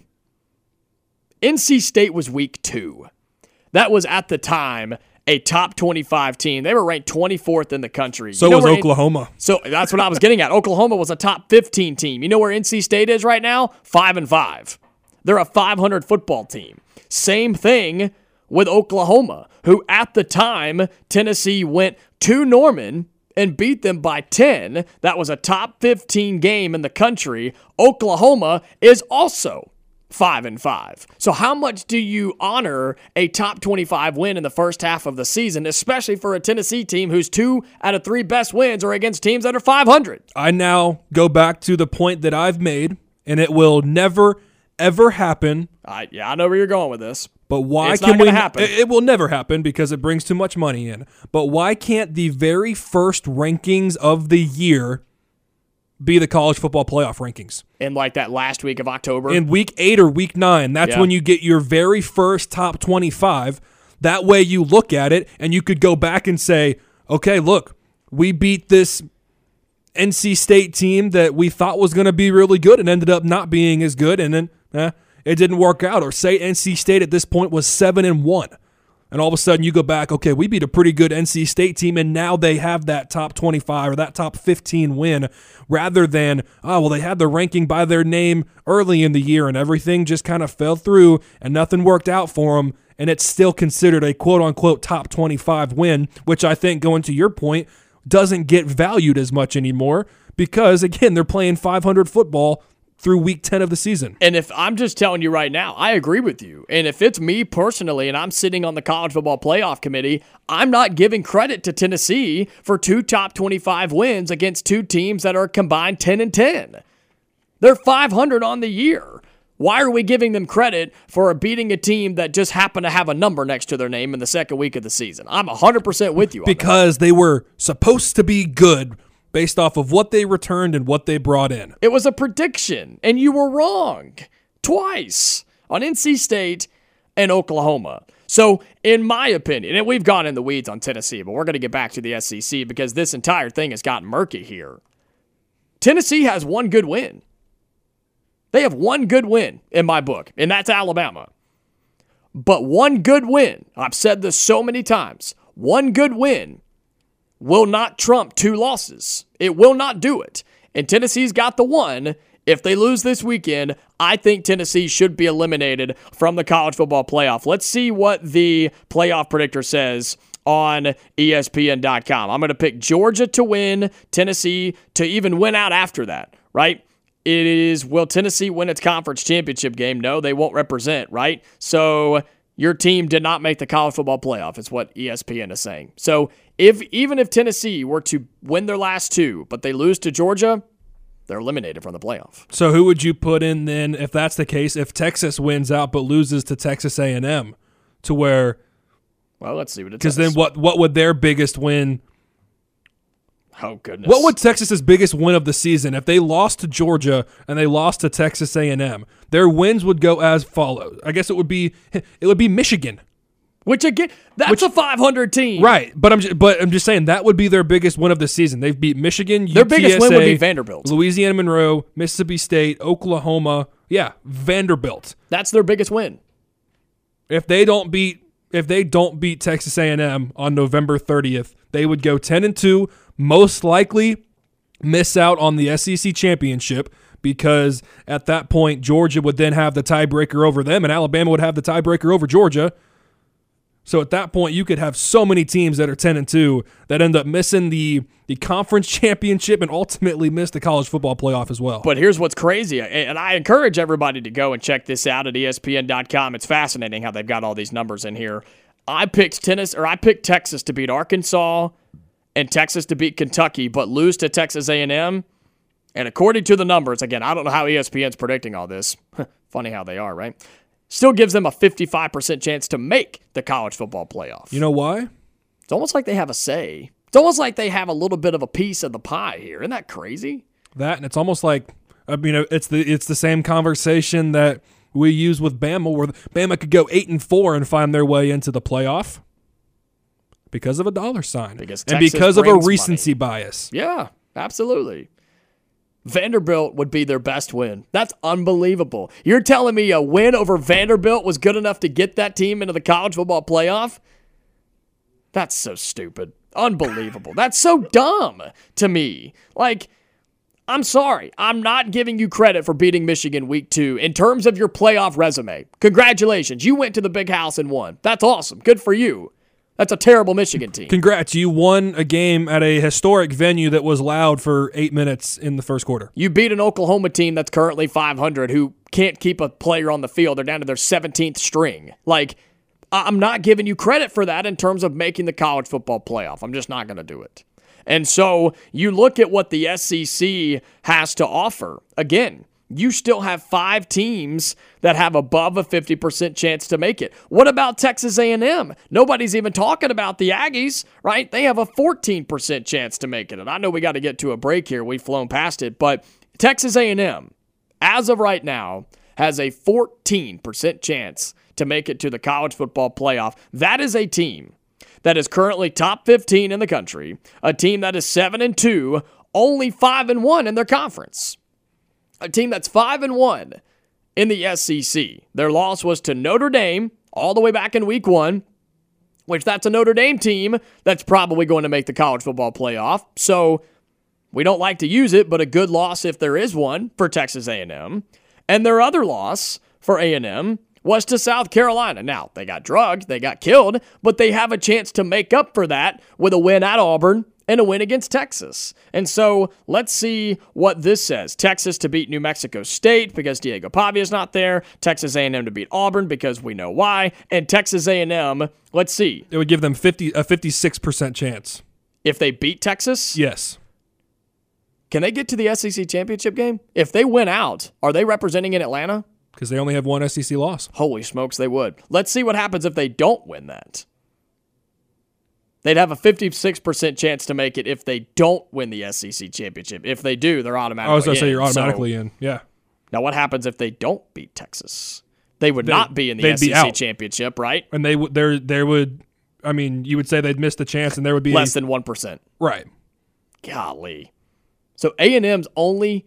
N C State was week two. That was at the time a top twenty-five team. They were ranked twenty-fourth in the country. So you know was where Oklahoma. N- so that's what I was getting at. Oklahoma was a top fifteen team. You know where N C State is right now? Five and five. They're a five hundred football team. Same thing with Oklahoma, who at the time, Tennessee went to Norman and beat them by ten. That was a top fifteen game in the country. Oklahoma is also five and five. So how much do you honor a top twenty-five win in the first half of the season, especially for a Tennessee team whose two out of three best wins are against teams that are five hundred? I now go back to the point that I've made, and it will never, ever happen. I, yeah, I know where you're going with this. But why It's can not we? gonna happen. It, it will never happen because it brings too much money in. But why can't the very first rankings of the year be the college football playoff rankings? In like that last week of October. In week eight or week nine, that's Yeah. when you get your very first top twenty-five. That way you look at it and you could go back and say, okay, look, we beat this N C State team that we thought was going to be really good and ended up not being as good, and then eh, it didn't work out. Or say N C State at this point was seven and one. And all of a sudden you go back, okay, we beat a pretty good N C State team, and now they have that top twenty-five or that top fifteen win, rather than, oh, well, they had the ranking by their name early in the year and everything just kind of fell through and nothing worked out for them, and it's still considered a quote-unquote top twenty-five win, which I think, going to your point, doesn't get valued as much anymore because, again, they're playing five hundred football through week ten of the season. And if I'm just telling you right now, I agree with you. And if it's me personally and I'm sitting on the college football playoff committee, I'm not giving credit to Tennessee for two top twenty-five wins against two teams that are combined ten and ten. They're five hundred on the year. Why are we giving them credit for beating a team that just happened to have a number next to their name in the second week of the season? I'm one hundred percent with you on because they were supposed to be good based off of what they returned and what they brought in. It was a prediction, and you were wrong twice on N C State and Oklahoma. So, in my opinion, and we've gone in the weeds on Tennessee, but we're going to get back to the S E C because this entire thing has gotten murky here. Tennessee has one good win. They have one good win in my book, and that's Alabama. But one good win, I've said this so many times, one good win will not trump two losses. It will not do it. And Tennessee's got the one. If they lose this weekend, I think Tennessee should be eliminated from the college football playoff. Let's see what the playoff predictor says on E S P N dot com. I'm going to pick Georgia to win, Tennessee to even win out after that, right? It is, will Tennessee win its conference championship game? No, they won't represent, right? So your team did not make the college football playoff, is what E S P N is saying. So if even if Tennessee were to win their last two, but they lose to Georgia, they're eliminated from the playoff. So who would you put in then if that's the case, if Texas wins out but loses to Texas A and M, to where... Well, let's see what it Because says. then what, what would their biggest win... Oh, goodness. What would Texas's biggest win of the season if they lost to Georgia and they lost to Texas A and M? Their wins would go as follows. I guess it would be it would be Michigan. Which, again, that's Which, a five hundred team. Right, but I'm just, but I'm just saying that would be their biggest win of the season. They've beat Michigan, Their U T S A, biggest win would be Vanderbilt. Louisiana Monroe, Mississippi State, Oklahoma. Yeah, Vanderbilt. That's their biggest win. If they don't beat if they don't beat Texas A and M on November thirtieth, they would go ten and two, most likely miss out on the S E C championship because at that point Georgia would then have the tiebreaker over them and Alabama would have the tiebreaker over Georgia. So at that point, you could have so many teams that are ten and two that end up missing the, the conference championship and ultimately miss the college football playoff as well. But here's what's crazy, and I encourage everybody to go and check this out at E S P N dot com. It's fascinating how they've got all these numbers in here. I picked tennis, or I picked Texas to beat Arkansas and Texas to beat Kentucky, but lose to Texas A and M. And according to the numbers, again, I don't know how E S P N's predicting all this. Funny how they are, right? Still gives them a fifty-five percent chance to make the college football playoff. You know why? It's almost like they have a say. It's almost like they have a little bit of a piece of the pie here. Isn't that crazy? That, and it's almost like, I mean, it's the it's the same conversation that we use with Bama, where Bama could go eight and four and find their way into the playoff because of a dollar sign Because and Texas because of a brings recency money. bias. Yeah, absolutely. Vanderbilt would be their best win. That's unbelievable. You're telling me a win over Vanderbilt was good enough to get that team into the college football playoff? That's so stupid. Unbelievable. That's so dumb to me. Like, I'm sorry. I'm not giving you credit for beating Michigan week two in terms of your playoff resume. Congratulations. You went to the big house and won. That's awesome. Good for you. That's a terrible Michigan team. Congrats. You won a game at a historic venue that was loud for eight minutes in the first quarter. You beat an Oklahoma team that's currently five hundred who can't keep a player on the field. They're down to their seventeenth string. Like, I'm not giving you credit for that in terms of making the college football playoff. I'm just not going to do it. And so you look at what the S E C has to offer. Again, you still have five teams that have above a fifty percent chance to make it. What about Texas A and M? Nobody's even talking about the Aggies, right? They have a fourteen percent chance to make it. And I know we got to get to a break here. We've flown past it. But Texas A and M, as of right now, has a fourteen percent chance to make it to the college football playoff. That is a team that is currently top fifteen in the country, a team that is seven and two, only five and one in their conference. A team that's five and one in the S E C. Their loss was to Notre Dame all the way back in week one, which that's a Notre Dame team that's probably going to make the college football playoff. So we don't like to use it, but a good loss if there is one for Texas A and M. And their other loss for A and M was to South Carolina. Now, they got drugged, they got killed, but they have a chance to make up for that with a win at Auburn and a win against Texas. And so let's see what this says. Texas to beat New Mexico State because Diego Pavia's not there. Texas A and M to beat Auburn because we know why. And Texas A and M, let's see. It would give them fifty a fifty-six percent chance. If they beat Texas? Yes. Can they get to the S E C championship game? If they win out, are they representing in Atlanta? Because they only have one S E C loss. Holy smokes, they would. Let's see what happens if they don't win that. They'd have a fifty-six percent chance to make it if they don't win the S E C championship. If they do, they're automatically in. I was going to say you're So, automatically in, yeah. now, what happens if they don't beat Texas? They would They- not be in the they'd S E C be out. championship, right? And they would, there, there would, I mean, you would say they'd miss the chance, and there would be Less than one percent. right. Golly. So A and M's only,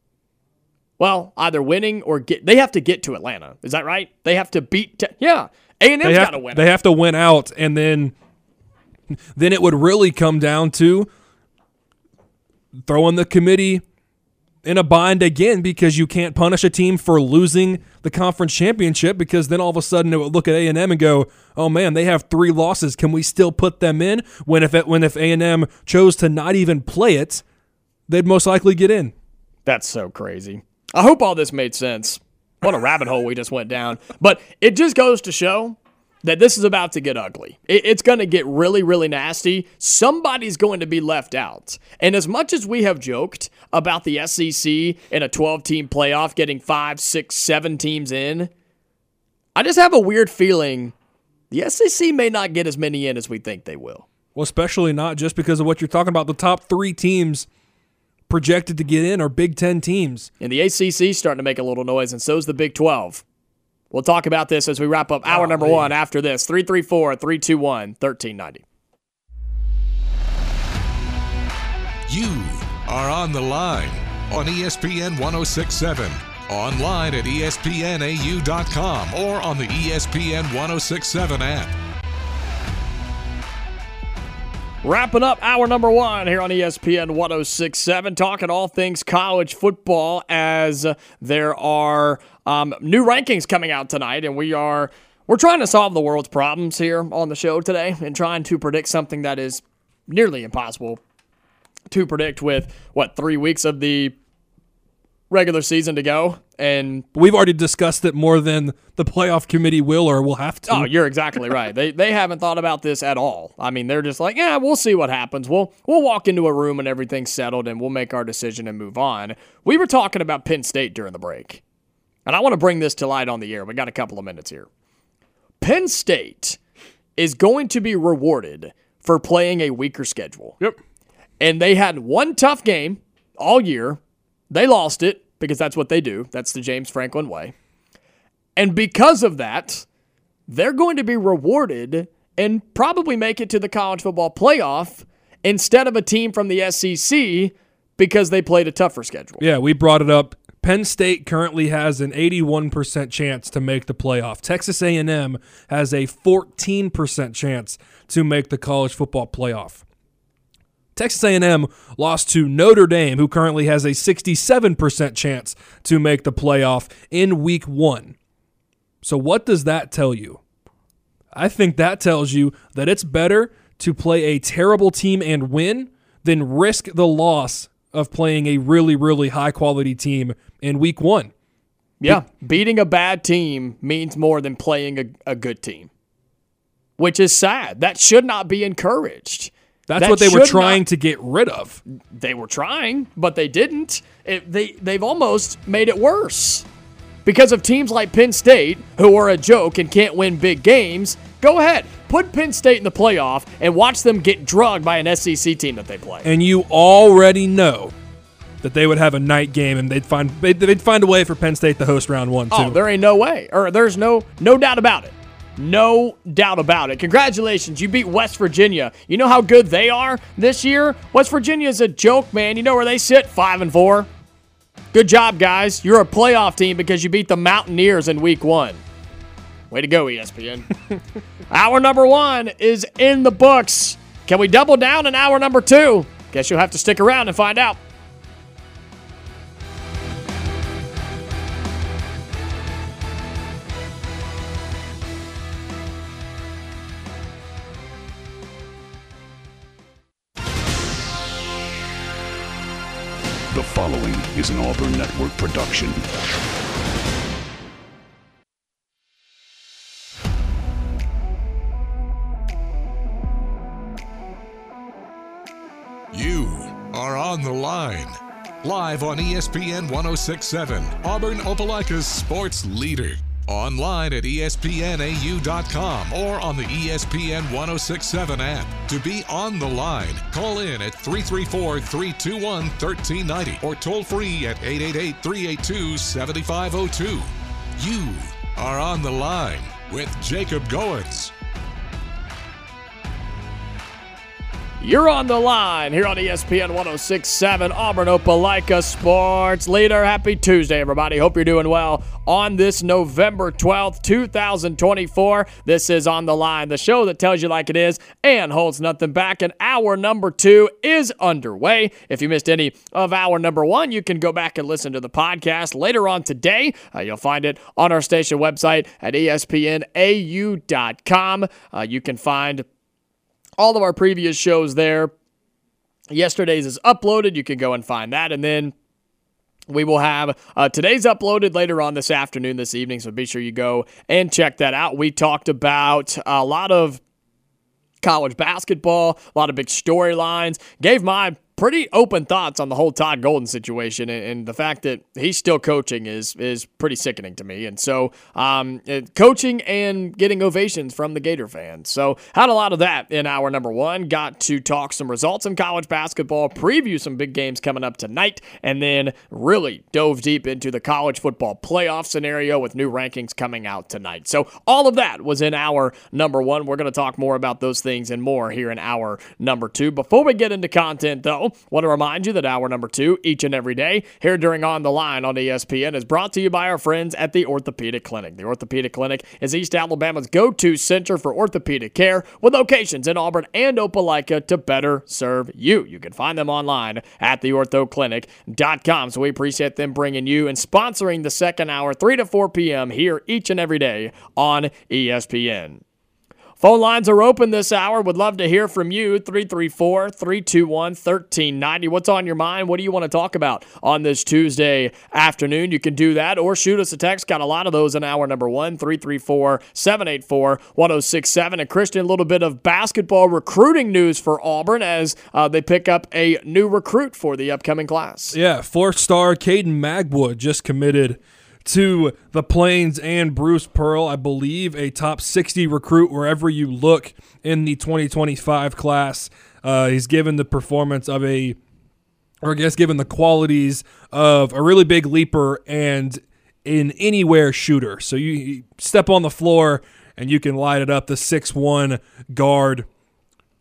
well, either winning or get, they have to get to Atlanta. Is that right? They have to beat, te- yeah. A and M's They have, got to win. they have to win out, and then, then it would really come down to throwing the committee in a bind again because you can't punish a team for losing the conference championship because then all of a sudden it would look at A and M and go, oh man, they have three losses. Can we still put them in? When if it, when if A and M chose to not even play it, they'd most likely get in. That's so crazy. I hope all this made sense. What a rabbit hole we just went down. But it just goes to show that this is about to get ugly. It, it's going to get really, really nasty. Somebody's going to be left out. And as much as we have joked about the S E C in a twelve-team playoff getting five, six, seven teams in, I just have a weird feeling the S E C may not get as many in as we think they will. Well, especially not just because of what you're talking about. The top three teams projected to get in are Big Ten teams. And the A C C is starting to make a little noise, and so is the Big twelve. We'll talk about this as we wrap up hour number one after this. three three four, three two one, one three nine zero. You are on the line on E S P N one oh six point seven, online at E S P N A U dot com or on the E S P N one oh six point seven app. Wrapping up hour number one here on E S P N one oh six point seven, talking all things college football as there are um, new rankings coming out tonight, and we are we're trying to solve the world's problems here on the show today and trying to predict something that is nearly impossible to predict with, what, three weeks of the regular season to go. And we've already discussed it more than the playoff committee will or will have to. Oh, you're exactly right. They they haven't thought about this at all. I mean, they're just like, yeah, we'll see what happens. We'll we'll walk into a room and everything's settled and we'll make our decision and move on. We were talking about Penn State during the break. And I want to bring this to light on the air. We got a couple of minutes here. Penn State is going to be rewarded for playing a weaker schedule. Yep. And they had one tough game all year. They lost it because that's what they do. That's the James Franklin way. And because of that, they're going to be rewarded and probably make it to the college football playoff instead of a team from the S E C because they played a tougher schedule. Yeah, we brought it up. Penn State currently has an eighty-one percent chance to make the playoff. Texas A and M has a fourteen percent chance to make the college football playoff. Texas A and M lost to Notre Dame, who currently has a sixty-seven percent chance to make the playoff in week one. So what does that tell you? I think that tells you that it's better to play a terrible team and win than risk the loss of playing a really, really high-quality team in week one. Yeah, beating a bad team means more than playing a, a good team, which is sad. That should not be encouraged. That's that what they were trying not, to get rid of. They were trying, but they didn't. It, they, they've almost made it worse. Because of teams like Penn State, who are a joke and can't win big games, go ahead. Put Penn State in the playoff and watch them get drugged by an S E C team that they play. And you already know that they would have a night game and they'd find they'd find a way for Penn State to host round one, too. Oh, there ain't no way. Or there's no no doubt about it. No doubt about it. Congratulations, you beat West Virginia. You know how good they are this year? West Virginia is a joke, man. You know where they sit? Five and four. Good job, guys. You're a playoff team because you beat the Mountaineers in week one. Way to go, E S P N. Hour number one is in the books. Can we double down in hour number two? Guess you'll have to stick around and find out. The following is an Auburn Network production. You are on the line. Live on E S P N one oh six point seven, Auburn Opelika's sports leader. Online at E S P N A U dot com or on the E S P N one oh six point seven app. To be on the line, call in at three three four, three two one, one three nine zero or toll free at eight eight eight, three eight two, seven five zero two. You are on the line with Jacob Goins. You're on the line here on E S P N one oh six point seven, Auburn Opelika Sports Leader. Happy Tuesday, everybody. Hope you're doing well on this November twelfth, two thousand twenty-four. This is On the Line, the show that tells you like it is and holds nothing back. And hour number two is underway. If you missed any of hour number one, you can go back and listen to the podcast later on today. Uh, you'll find it on our station website at E S P N A U dot com. Uh, you can find all of our previous shows there. Yesterday's is uploaded. You can go and find that. And then we will have uh, today's uploaded later on this afternoon, this evening. So be sure you go and check that out. We talked about a lot of college basketball, a lot of big storylines. Gave my pretty open thoughts on the whole Todd Golden situation, and, and the fact that he's still coaching is is pretty sickening to me. And so um, coaching and getting ovations from the Gator fans. So had a lot of that in hour number one. Got to talk some results in college basketball, preview some big games coming up tonight, and then really dove deep into the college football playoff scenario with new rankings coming out tonight. So all of that was in hour number one. We're going to talk more about those things and more here in hour number two. Before we get into content, though, want to remind you that hour number two, each and every day, here during On the Line on E S P N, is brought to you by our friends at the Orthopedic Clinic. The Orthopedic Clinic is East Alabama's go-to center for orthopedic care, with locations in Auburn and Opelika to better serve you. You can find them online at the ortho clinic dot com. So we appreciate them bringing you and sponsoring the second hour, three to four p.m. here each and every day on E S P N. Phone lines are open this hour. Would love to hear from you. three three four, three two one, one three nine zero. What's on your mind? What do you want to talk about on this Tuesday afternoon? You can do that or shoot us a text. Got a lot of those in hour number one. three three four, seven eight four, one oh six seven. And Christian, a little bit of basketball recruiting news for Auburn as uh, they pick up a new recruit for the upcoming class. Yeah, four-star Caden Magwood just committed to the Plains and Bruce Pearl, I believe a top sixty recruit wherever you look in the twenty twenty-five class. Uh, he's given the performance of a, or I guess given the qualities of a really big leaper and an anywhere shooter. So you, you step on the floor and you can light it up. The six one guard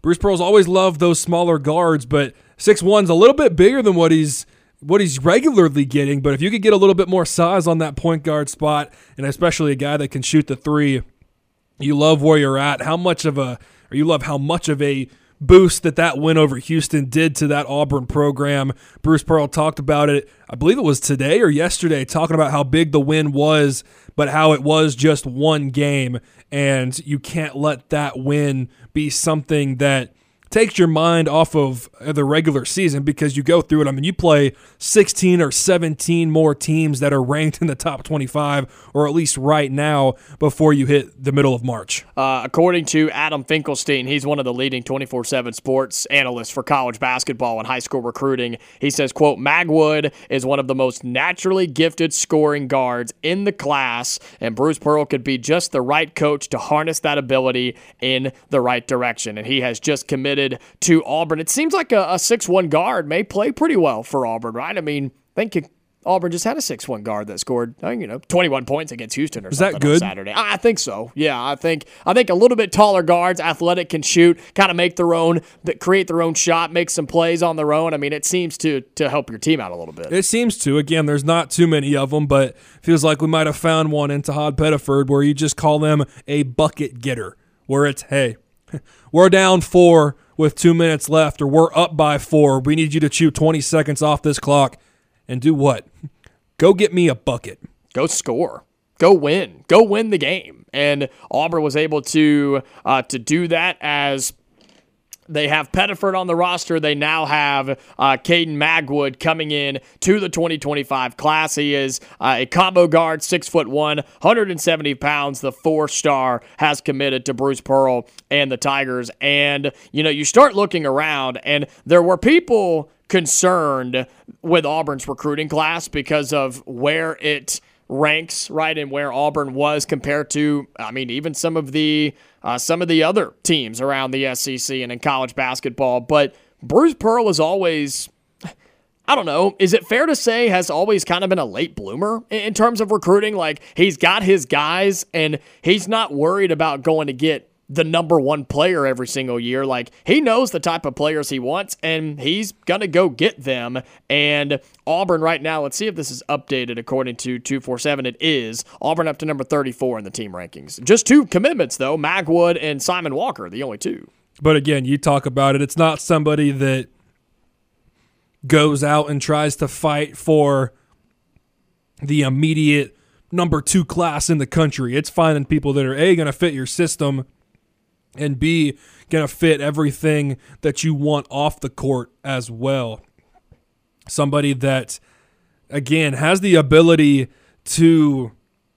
Bruce Pearl's always loved those smaller guards, but six one's a little bit bigger than what he's what he's regularly getting. But if you could get a little bit more size on that point guard spot, and especially a guy that can shoot the three, you love where you're at. How much of a, or you love how much of a boost that that win over Houston did to that Auburn program. Bruce Pearl talked about it, I believe it was today or yesterday, talking about how big the win was, but how it was just one game, and you can't let that win be something that takes your mind off of the regular season, because you go through it. I mean, you play sixteen or seventeen more teams that are ranked in the top twenty-five, or at least right now, before you hit the middle of March. Uh, according to Adam Finkelstein, he's one of the leading twenty-four seven sports analysts for college basketball and high school recruiting. He says, quote, Magwood is one of the most naturally gifted scoring guards in the class, and Bruce Pearl could be just the right coach to harness that ability in the right direction. And he has just committed to Auburn. It seems like a, a six one guard may play pretty well for Auburn, right? I mean, I think Auburn just had a six one guard that scored, you know, twenty-one points against Houston or Is something that good? on Saturday. I think so. Yeah, I think I think a little bit taller guards, athletic, can shoot, kind of make their own, create their own shot, make some plays on their own. I mean, it seems to to help your team out a little bit. It seems to. Again, there's not too many of them, but feels like we might have found one in Tahad Pettiford where you just call them a bucket getter, where it's, hey, we're down four with two minutes left, or we're up by four. We need you to chew twenty seconds off this clock and do what? Go get me a bucket. Go score. Go win. Go win the game. And Auburn was able to uh, to do that as they have Pettiford on the roster. They now have uh, Caden Magwood coming in to the twenty twenty-five class. He is uh, a combo guard, six foot one, one hundred seventy pounds. The four-star has committed to Bruce Pearl and the Tigers. And, you know, you start looking around, and there were people concerned with Auburn's recruiting class because of where it ranks, right, and where Auburn was compared to, I mean, even some of the uh, some of the other teams around the S E C and in college basketball. But Bruce Pearl is always, I don't know, is it fair to say has always kind of been a late bloomer in, in terms of recruiting? Like, he's got his guys, and he's not worried about going to get the number one player every single year. Like, he knows the type of players he wants, and he's going to go get them. And Auburn right now, let's see if this is updated according to two forty-seven. It is. Auburn up to number thirty-four in the team rankings. Just two commitments, though. Magwood and Simon Walker, the only two. But again, you talk about it. It's not somebody that goes out and tries to fight for the immediate number two class in the country. It's finding people that are, A, going to fit your system, and B, going to fit everything that you want off the court as well. Somebody that, again, has the ability to,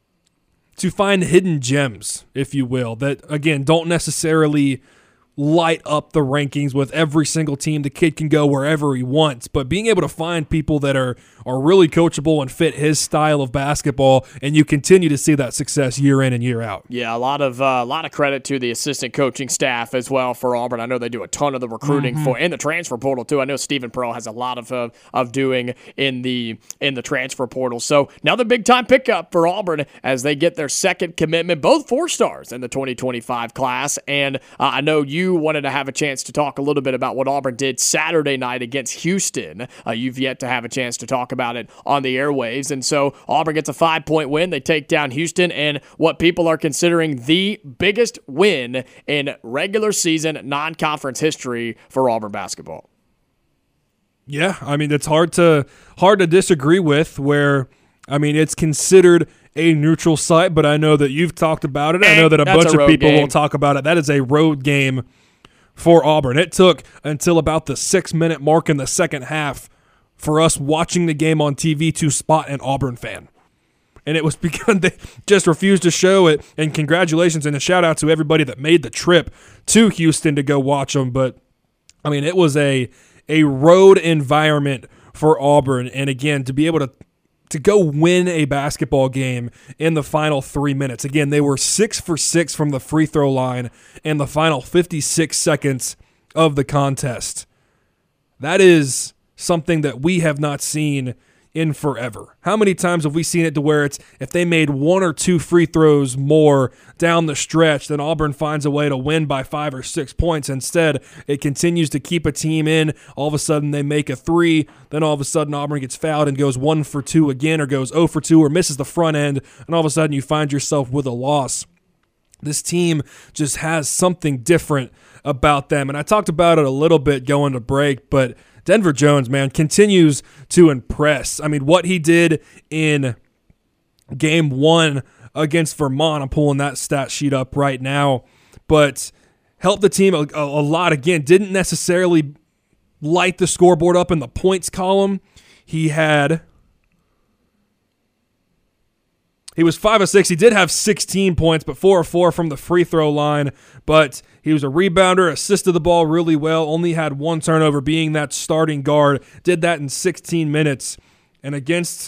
to find hidden gems, if you will, that, again, don't necessarily light up the rankings with every single team. The kid can go wherever he wants, but being able to find people that are are really coachable and fit his style of basketball, and you continue to see that success year in and year out. Yeah, a lot of uh, a lot of credit to the assistant coaching staff as well for Auburn. I know they do a ton of the recruiting mm-hmm. for and the transfer portal too. I know Stephen Pearl has a lot of uh, of doing in the in the transfer portal. So now the big time pickup for Auburn as they get their second commitment, both four stars in the twenty twenty-five class. And uh, I know you wanted to have a chance to talk a little bit about what Auburn did Saturday night against Houston. Uh, you've yet to have a chance to talk about it on the airwaves. And so Auburn gets a five-point win. They take down Houston and what people are considering the biggest win in regular season non-conference history for Auburn basketball. Yeah, I mean, it's hard to hard to disagree with where, I mean, it's considered a neutral site, but I know that you've talked about it. I know that a That's bunch a of people game. will talk about it. That is a road game for Auburn. It took until about the six-minute mark in the second half for us watching the game on T V to spot an Auburn fan. And it was because they just refused to show it. And congratulations and a shout-out to everybody that made the trip to Houston to go watch them. But, I mean, it was a a road environment for Auburn. And, again, to be able to to go win a basketball game in the final three minutes. Again, they were six for six from the free throw line in the final fifty-six seconds of the contest. That is something that we have not seen in forever. How many times have we seen it to where it's if they made one or two free throws more down the stretch, then Auburn finds a way to win by five or six points. Instead, it continues to keep a team in. All of a sudden, they make a three. Then all of a sudden, Auburn gets fouled and goes one for two again, or goes zero for two, or misses the front end. And all of a sudden, you find yourself with a loss. This team just has something different about them. And I talked about it a little bit going to break, but Denver Jones, man, continues to impress. I mean, what he did in game one against Vermont, I'm pulling that stat sheet up right now, but helped the team a, a lot again. Didn't necessarily light the scoreboard up in the points column. He had... He was five of six. He did have sixteen points, but four of four from the free throw line. But he was a rebounder, assisted the ball really well, only had one turnover being that starting guard. Did that in sixteen minutes. And against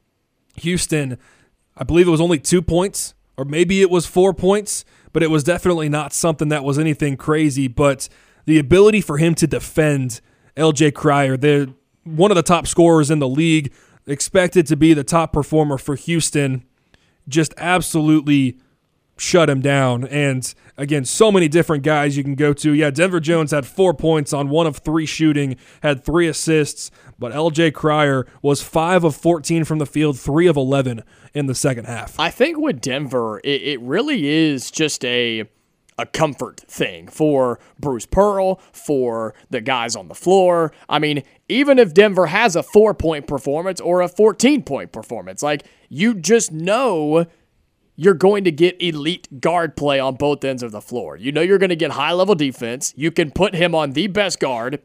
Houston, I believe it was only two points, or maybe it was four points, but it was definitely not something that was anything crazy. But the ability for him to defend L J Cryer, the one of the top scorers in the league, expected to be the top performer for Houston, just absolutely shut him down. And again, so many different guys you can go to. Yeah, Denver Jones had four points on one of three shooting, had three assists, but L J Cryer was five of fourteen from the field, three of eleven in the second half. I think with Denver, it, it really is just a a comfort thing for Bruce Pearl, for the guys on the floor. I mean, even if Denver has a four-point performance or a fourteen-point performance, like, you just know you're going to get elite guard play on both ends of the floor. You know you're going to get high-level defense. You can put him on the best guard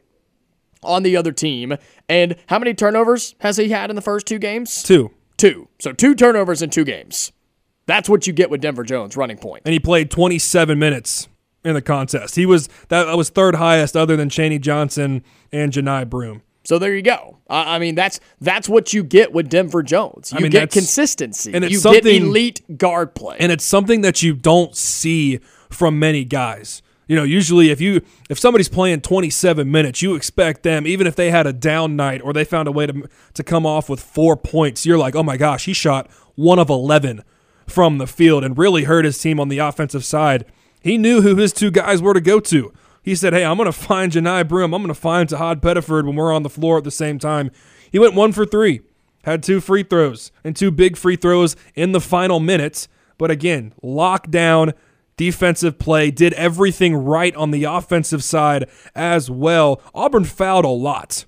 on the other team. And how many turnovers has he had in the first two games? Two. Two. So two turnovers in two games. That's what you get with Denver Jones running point. And he played twenty-seven minutes in the contest. He was that was third highest other than Chaney Johnson and Janai Broome. So there you go. I mean, that's that's what you get with Denver Jones. You I mean, get consistency. And it's you something, get elite guard play. And it's something that you don't see from many guys. You know, usually if you if somebody's playing twenty-seven minutes, you expect them, even if they had a down night or they found a way to to come off with four points, you're like, oh my gosh, he shot one of eleven from the field and really hurt his team on the offensive side. He knew who his two guys were to go to. He said, hey, I'm going to find Janai Broome. I'm going to find Tahad Pettiford when we're on the floor at the same time. He went one for three, had two free throws and two big free throws in the final minutes. But again, lockdown, defensive play, did everything right on the offensive side as well. Auburn fouled a lot.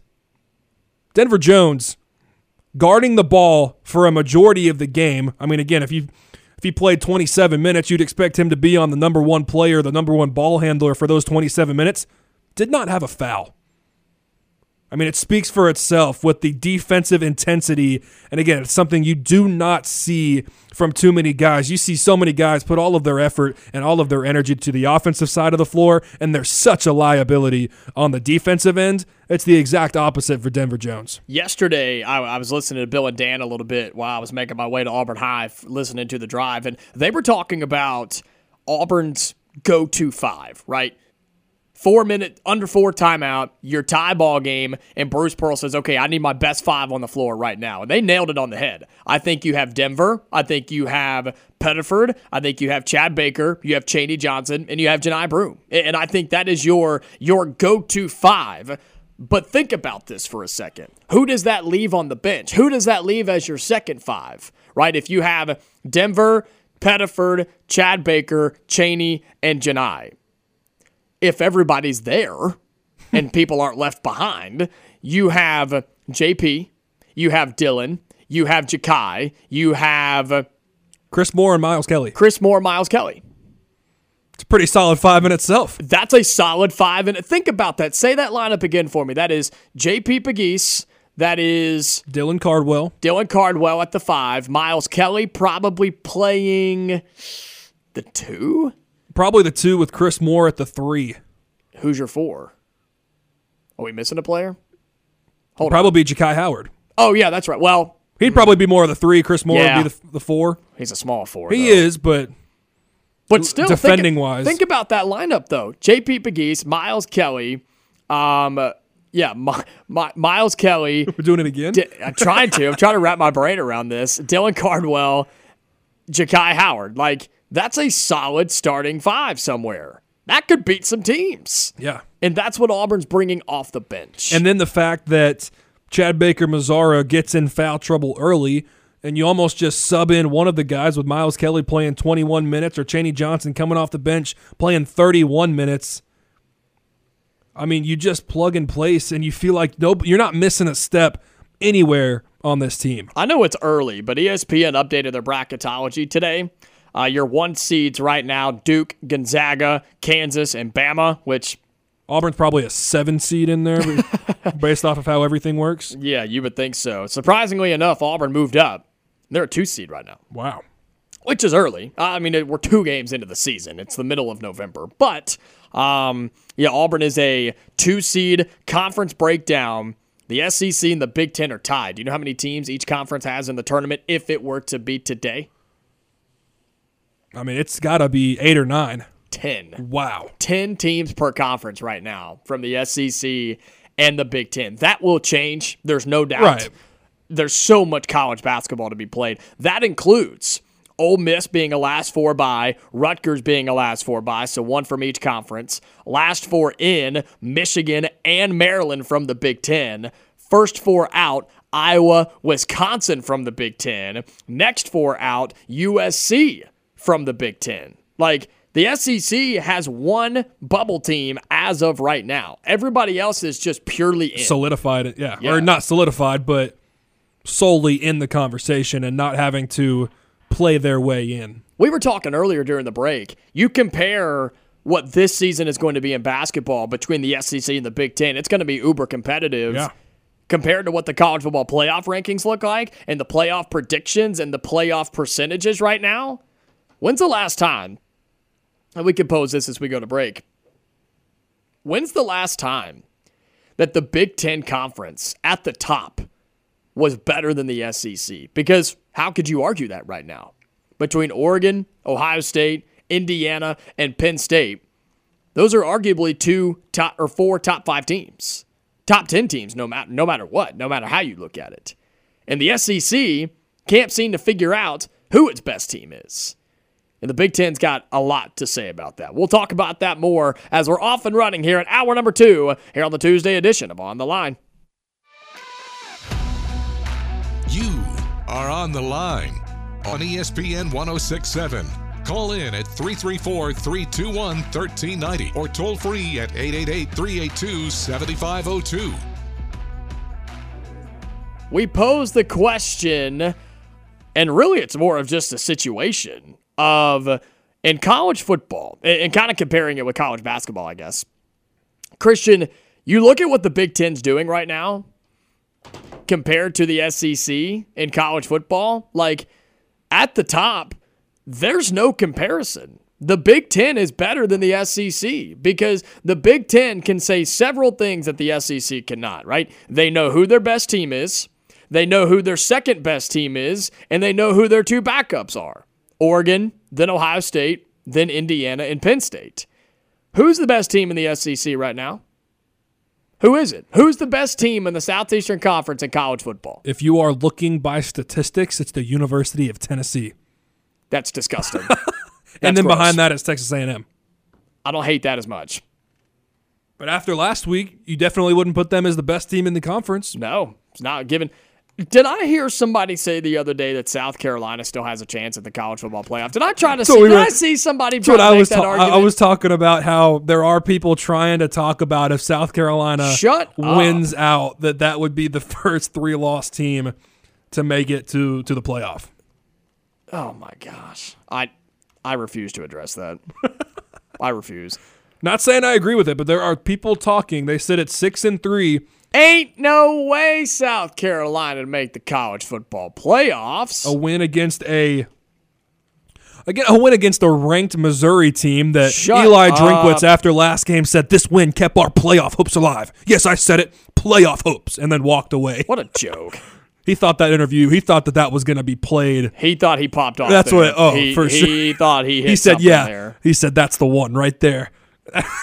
Denver Jones guarding the ball for a majority of the game. I mean, again, if you if he played twenty-seven minutes, you'd expect him to be on the number one player, the number one ball handler for those twenty-seven minutes. Did not have a foul. I mean, it speaks for itself with the defensive intensity. And again, it's something you do not see from too many guys. You see so many guys put all of their effort and all of their energy to the offensive side of the floor, and they're such a liability on the defensive end. It's the exact opposite for Denver Jones. Yesterday, I, I was listening to Bill and Dan a little bit while I was making my way to Auburn High, listening to The Drive, and they were talking about Auburn's go-to five, right? Four minute, under four timeout, your tie ball game, and Bruce Pearl says, okay, I need my best five on the floor right now. And they nailed it on the head. I think you have Denver. I think you have Pettiford. I think you have Chad Baker. You have Chaney Johnson, and you have Janai Broome. And I think that is your, your go-to five. But think about this for a second. Who does that leave on the bench? Who does that leave as your second five, right? If you have Denver, Pettiford, Chad Baker, Chaney, and Janai. If everybody's there and people aren't left behind, you have J P, you have Dylan, you have Jakai, you have Chris Moore and Miles Kelly. Chris Moore and Miles Kelly. It's a pretty solid five in itself. That's a solid five. And think about that. Say that lineup again for me. That is J P Pegues. That is Dylan Cardwell. Dylan Cardwell at the five. Miles Kelly probably playing the two. Probably the two with Chris Moore at the three. Who's your four? Are we missing a player? Hold probably on. be Jakai Howard. Oh, yeah, that's right. Well, he'd probably be more of the three. Chris Moore yeah. would be the, the four. He's a small four. He though. is, but but still, defending think, wise, think about that lineup though. J P Pegues, Miles Kelly, um, Yeah, my, my, Miles Kelly. We're doing it again? Di- I'm trying to. I'm trying to wrap my brain around this. Dylan Cardwell, Ja'Kai Howard. Like, that's a solid starting five somewhere. That could beat some teams. Yeah. And that's what Auburn's bringing off the bench. And then the fact that Chad Baker-Mazara gets in foul trouble early, and you almost just sub in one of the guys with Miles Kelly playing twenty-one minutes or Chaney Johnson coming off the bench playing thirty-one minutes. I mean, you just plug and place, and you feel like no, you're not missing a step anywhere on this team. I know it's early, but E S P N updated their bracketology today. Uh, your one seeds right now, Duke, Gonzaga, Kansas, and Bama, which... Auburn's probably a seven seed in there based off of how everything works. Yeah, you would think so. Surprisingly enough, Auburn moved up. They're a two seed right now. Wow. Which is early. I mean, we're two games into the season. It's the middle of November. But, um, yeah, Auburn is a two seed conference breakdown. The S E C and the Big Ten are tied. Do you know how many teams each conference has in the tournament if it were to be today? I mean, it's got to be eight or nine. Ten. Wow. Ten teams per conference right now from the S E C and the Big Ten. That will change. There's no doubt. Right. There's so much college basketball to be played. That includes Ole Miss being a last four bye, Rutgers being a last four bye, so one from each conference. Last four in, Michigan and Maryland from the Big Ten. First four out, Iowa, Wisconsin from the Big Ten. Next four out, U S C from the Big Ten. Like, the S E C has one bubble team as of right now. Everybody else is just purely in. Solidified, yeah. Yeah. Or not solidified, but solely in the conversation and not having to play their way in. We were talking earlier during the break. You compare what this season is going to be in basketball between the S E C and the Big Ten. It's going to be uber competitive. Yeah. Compared to what the college football playoff rankings look like and the playoff predictions and the playoff percentages right now. When's the last time, and we can pose this as we go to break, when's the last time that the Big Ten Conference at the top was better than the S E C? Because how could you argue that right now? Between Oregon, Ohio State, Indiana, and Penn State, those are arguably two top or four top five teams. Top ten teams, no matter no matter what, no matter how you look at it. And the S E C can't seem to figure out who its best team is. And the Big Ten's got a lot to say about that. We'll talk about that more as we're off and running here at hour number two here on the Tuesday edition of On the Line. You are on the line on E S P N one oh six point seven. Call in at three three four, three two one, one three nine zero or toll free at eight eight eight, three eight two, seven five zero two. We pose the question, and really it's more of just a situation of, in college football, and kind of comparing it with college basketball, I guess. Christian, you look at what the Big Ten's doing right now compared to the S E C in college football, like at the top, there's no comparison. The Big Ten is better than the S E C because the Big Ten can say several things that the S E C cannot, right? They know who their best team is, they know who their second best team is, and they know who their two backups are. Oregon, then Ohio State, then Indiana, and Penn State. Who's the best team in the S E C right now? Who is it? Who's the best team in the Southeastern Conference in college football? If you are looking by statistics, it's the University of Tennessee. That's disgusting. and That's then gross. behind that, it's Texas A and M. I don't hate that as much. But after last week, you definitely wouldn't put them as the best team in the conference. No, it's not given. Did I hear somebody say the other day that South Carolina still has a chance at the college football playoff? Did I try to So see? we Did were- I see somebody That's try what to I make was, that ta- argument? I was talking about how there are people trying to talk about if South Carolina Shut up. wins out, that that would be the first three-loss team to make it to, to the playoff. Oh my gosh, I I refuse to address that. I refuse. Not saying I agree with it, but there are people talking. They sit at six and three. Ain't no way South Carolina to make the college football playoffs. A win against a again a win against a ranked Missouri team that Shut Eli up. Drinkwitz after last game said this win kept our playoff hopes alive. Yes, I said it, playoff hopes, and then walked away. What a joke. He thought that interview, he thought that that was going to be played. He thought he popped off. That's there. what. Oh, he, for he sure. He thought he hit He said, something "Yeah." there. He said, "That's the one right there."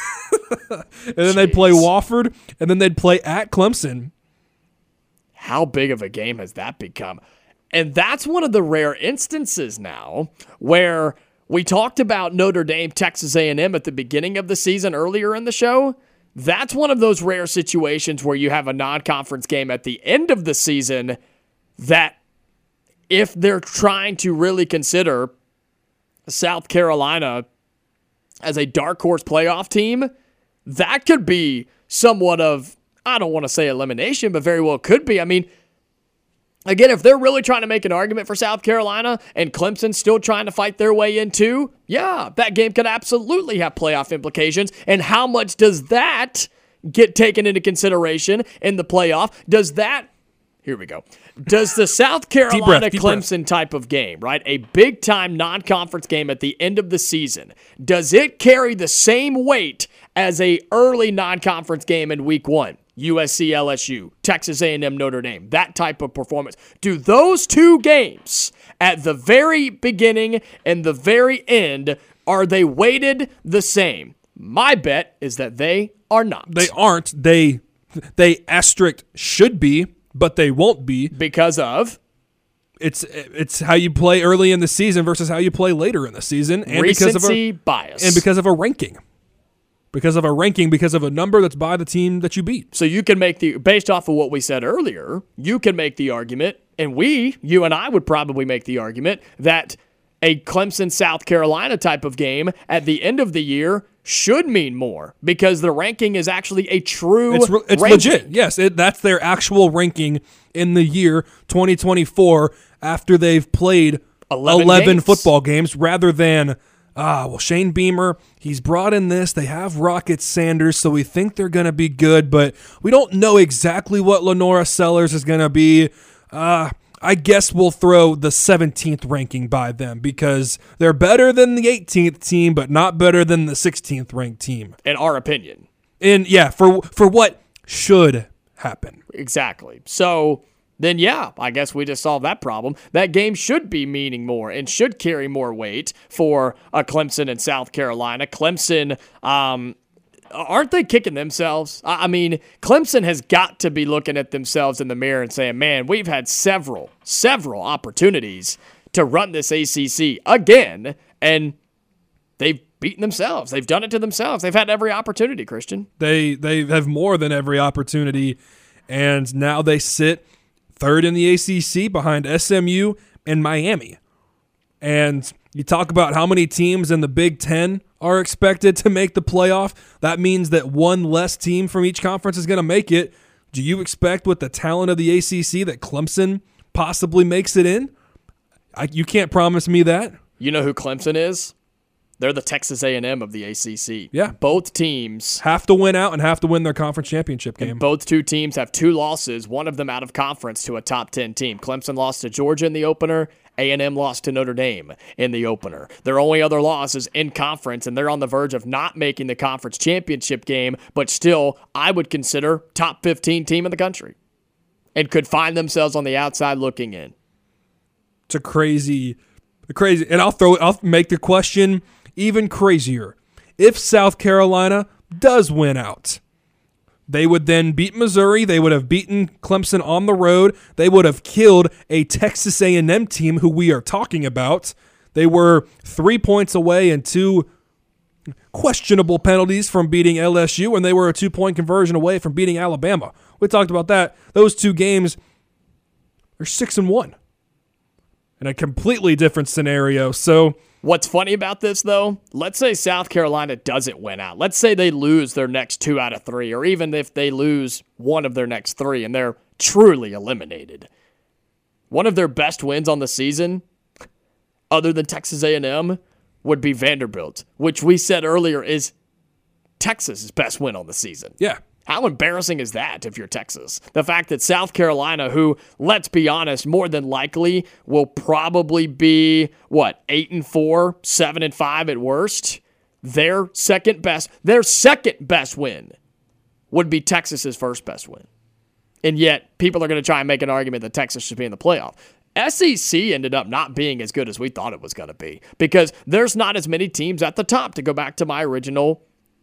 and then they'd play Wofford, and then they'd play at Clemson. How big of a game has that become? And that's one of the rare instances now where we talked about Notre Dame, Texas A and M at the beginning of the season earlier in the show. That's one of those rare situations where you have a non-conference game at the end of the season that if they're trying to really consider South Carolina as a dark horse playoff team, that could be somewhat of, I don't want to say elimination, but very well could be. I mean, again, if they're really trying to make an argument for South Carolina and Clemson's still trying to fight their way into, yeah, that game could absolutely have playoff implications. And how much does that get taken into consideration in the playoff? Does that, here we go, does the South Carolina Clemson type of game, right, a big-time non-conference game at the end of the season, does it carry the same weight as a early non-conference game in week one? U S C L S U, Texas A and M Notre Dame, that type of performance. Do those two games at the very beginning and the very end, are they weighted the same? My bet is that they are not. They aren't. They they asterisk should be, but they won't be. Because of? It's it's how you play early in the season versus how you play later in the season. And Recency because of a, bias. And because of a ranking. Because of a ranking, because of a number that's by the team that you beat. So you can make the, based off of what we said earlier, you can make the argument, and we, you and I would probably make the argument, that a Clemson, South Carolina type of game at the end of the year should mean more because the ranking is actually a true It's, re- it's legit. Yes, it, that's their actual ranking in the year twenty twenty-four after they've played eleven, eleven games. football games rather than... Ah, well, Shane Beamer, he's brought in this. They have Rocket Sanders, so we think they're going to be good, but we don't know exactly what Lenora Sellers is going to be. Uh, I guess we'll throw the seventeenth ranking by them because they're better than the eighteenth team, but not better than the sixteenth ranked team. In our opinion. And yeah, for for what should happen. Exactly. So... then yeah, I guess we just solved that problem. That game should be meaning more and should carry more weight for a Clemson and South Carolina. Clemson, um, aren't they kicking themselves? I mean, Clemson has got to be looking at themselves in the mirror and saying, man, we've had several, several opportunities to run this A C C again, and they've beaten themselves. They've done it to themselves. They've had every opportunity, Christian. They, they have more than every opportunity, and now they sit third in the A C C behind S M U and Miami. And you talk about how many teams in the Big Ten are expected to make the playoff. That means that one less team from each conference is going to make it. Do you expect with the talent of the A C C that Clemson possibly makes it in? I, you can't promise me that. You know who Clemson is? They're the Texas A and M of the A C C. Yeah. Both teams have to win out and have to win their conference championship game. And both two teams have two losses, one of them out of conference to a top ten team. Clemson lost to Georgia in the opener. A and M lost to Notre Dame in the opener. Their only other loss is in conference, and they're on the verge of not making the conference championship game, but still, I would consider top fifteen team in the country and could find themselves on the outside looking in. It's a crazy, a crazy, and I'll throw it, I'll make the question even crazier. If South Carolina does win out, they would then beat Missouri. They would have beaten Clemson on the road. They would have killed a Texas A and M team who we are talking about. They were three points away and two questionable penalties from beating L S U, and they were a two-point conversion away from beating Alabama. We talked about that. Those two games are six and one in a completely different scenario. So what's funny about this, though, let's say South Carolina doesn't win out. Let's say they lose their next two out of three, or even if they lose one of their next three and they're truly eliminated. One of their best wins on the season, other than Texas A and M, would be Vanderbilt, which we said earlier is Texas' best win on the season. Yeah. How embarrassing is that if you're Texas? The fact that South Carolina, who, let's be honest, more than likely will probably be, what, eight and four, seven and five at worst, their second best, their second best win would be Texas's first best win. And yet, people are going to try and make an argument that Texas should be in the playoff. S E C ended up not being as good as we thought it was going to be because there's not as many teams at the top, to go back to my original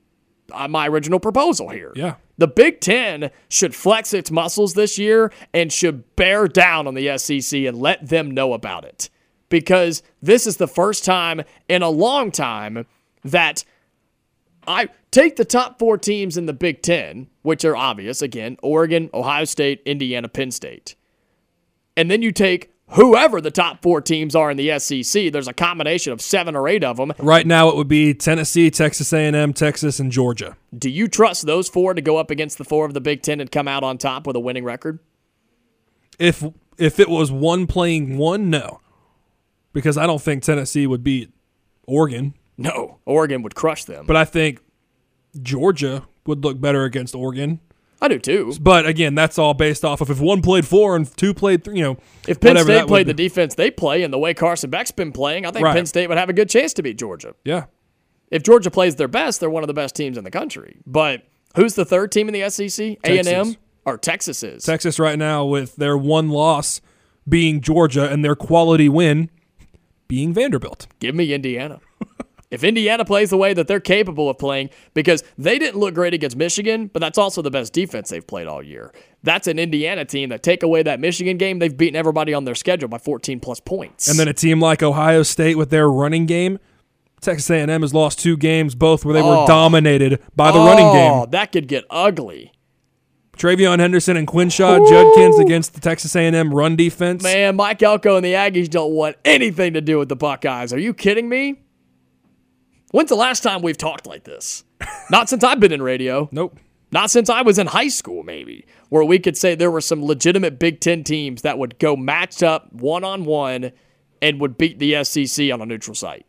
uh, my original proposal here. Yeah. The Big Ten should flex its muscles this year and should bear down on the S E C and let them know about it. Because this is the first time in a long time that I take the top four teams in the Big Ten, which are obvious, again, Oregon, Ohio State, Indiana, Penn State. And then you take whoever the top four teams are in the S E C. There's a combination of seven or eight of them. Right now it would be Tennessee, Texas A and M, Texas, and Georgia. Do you trust those four to go up against the four of the Big Ten and come out on top with a winning record? If if it was one playing one, no. Because I don't think Tennessee would beat Oregon. No, Oregon would crush them. But I think Georgia would look better against Oregon. I do too. But again, that's all based off of if one played four and two played three, you know. If Penn State played the defense they play and the way Carson Beck's been playing, I think right. Penn State would have a good chance to beat Georgia. Yeah. If Georgia plays their best, they're one of the best teams in the country. But who's the third team in the S E C? A and M? Or Texas is? Texas right now with their one loss being Georgia and their quality win being Vanderbilt. Give me Indiana. If Indiana plays the way that they're capable of playing, because they didn't look great against Michigan, but that's also the best defense they've played all year. That's an Indiana team that take away that Michigan game, they've beaten everybody on their schedule by fourteen plus points. And then a team like Ohio State with their running game, Texas A and M has lost two games, both where they oh. were dominated by the oh, running game. That could get ugly. Travion Henderson and Quinshaw Judkins against the Texas A and M run defense. Man, Mike Elko and the Aggies don't want anything to do with the Buckeyes. Are you kidding me? When's the last time we've talked like this? Not since I've been in radio. Nope. Not since I was in high school, maybe, where we could say there were some legitimate Big Ten teams that would go matched up one-on-one and would beat the S E C on a neutral site.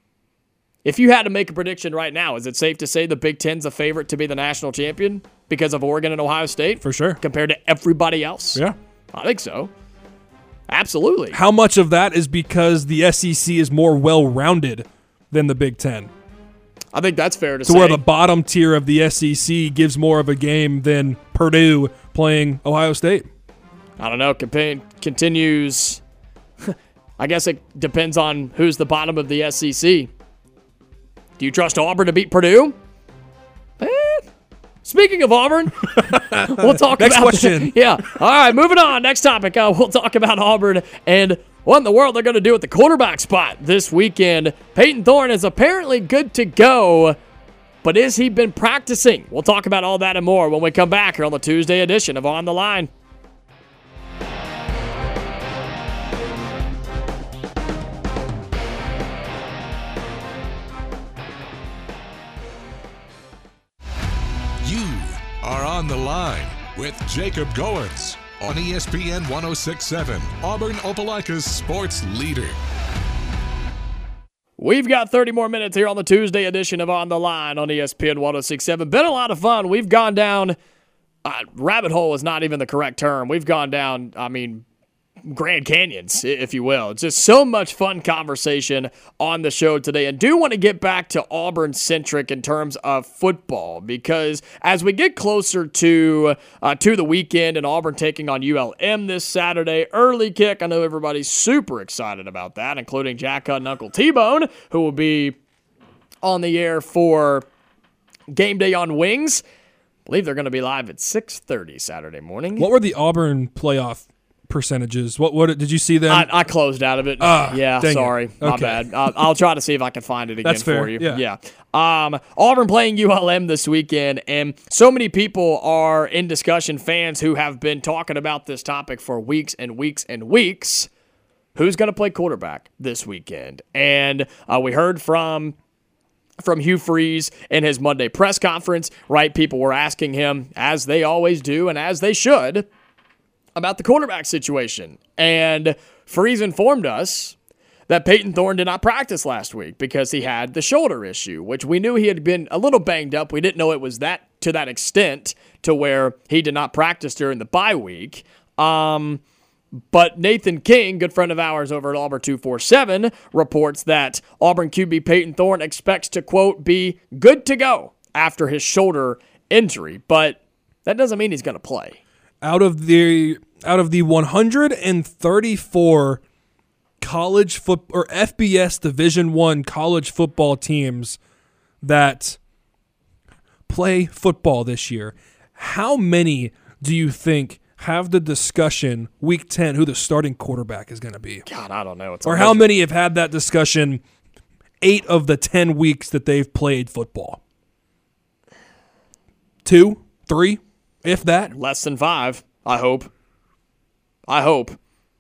If you had to make a prediction right now, is it safe to say the Big Ten's a favorite to be the national champion because of Oregon and Ohio State? For sure. Compared to everybody else? Yeah. I think so. Absolutely. How much of that is because the S E C is more well-rounded than the Big Ten? I think that's fair to, to say. where the bottom tier of the S E C gives more of a game than Purdue playing Ohio State. I don't know. Campaign continues. I guess it depends on who's the bottom of the S E C. Do you trust Auburn to beat Purdue? Eh. Speaking of Auburn, we'll talk Next about question. The, yeah. All right, moving on. Next topic. Uh, we'll talk about Auburn and what in the world they're going to do at the quarterback spot this weekend. Peyton Thorne is apparently good to go, but has he been practicing? We'll talk about all that and more when we come back here on the Tuesday edition of On the Line. You are On the Line with Jacob Goins on E S P N one oh six point seven, Auburn Opelika's sports leader. We've got thirty more minutes here on the Tuesday edition of On the Line on E S P N one oh six point seven. Been a lot of fun. We've gone down, uh, rabbit hole is not even the correct term. We've gone down, I mean, Grand Canyons, if you will. It's just so much fun conversation on the show today. And do want to get back to Auburn-centric in terms of football, because as we get closer to uh, to the weekend and Auburn taking on U L M this Saturday, early kick, I know everybody's super excited about that, including Jack Hutt and Uncle T-Bone, who will be on the air for Game Day on Wings. I believe they're going to be live at six thirty Saturday morning. What were the Auburn playoff percentages? What what did you see them? I, I closed out of it. Ah, yeah, dang sorry. it. My Okay. bad. I'll, I'll try to see if I can find it again That's fair. for you. Yeah. yeah. Um, Auburn playing U L M this weekend, and so many people are in discussion, fans who have been talking about this topic for weeks and weeks and weeks. Who's going to play quarterback this weekend? And uh, we heard from from Hugh Freeze in his Monday press conference, right? People were asking him, as they always do and as they should, about the quarterback situation. And Freeze informed us that Peyton Thorne did not practice last week because he had the shoulder issue, which we knew he had been a little banged up. We didn't know it was that to that extent to where he did not practice during the bye week. Um, but Nathan King, good friend of ours over at Auburn two forty-seven, reports that Auburn Q B Peyton Thorne expects to, quote, be good to go after his shoulder injury. But that doesn't mean he's going to play. Out of the out of the one hundred thirty-four college foot or F B S Division One college football teams that play football this year, how many do you think have the discussion week ten who the starting quarterback is going to be? God, I don't know. It's or how many have had that discussion eight of the ten weeks that they've played football? Two, three, if that? Less than five, I hope. I hope.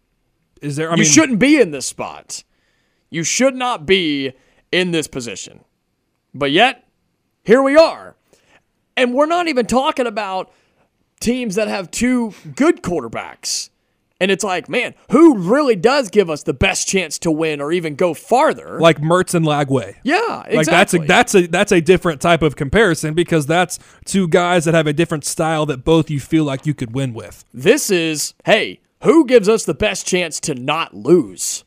Is there? I you mean, shouldn't be in this spot. You should not be in this position. But yet, here we are. And we're not even talking about teams that have two good quarterbacks. And it's like, man, who really does give us the best chance to win or even go farther? Like Mertz and Lagway. Yeah, exactly. Like that's a that's a that's a different type of comparison because that's two guys that have a different style that both you feel like you could win with. This is, hey, who gives us the best chance to not lose?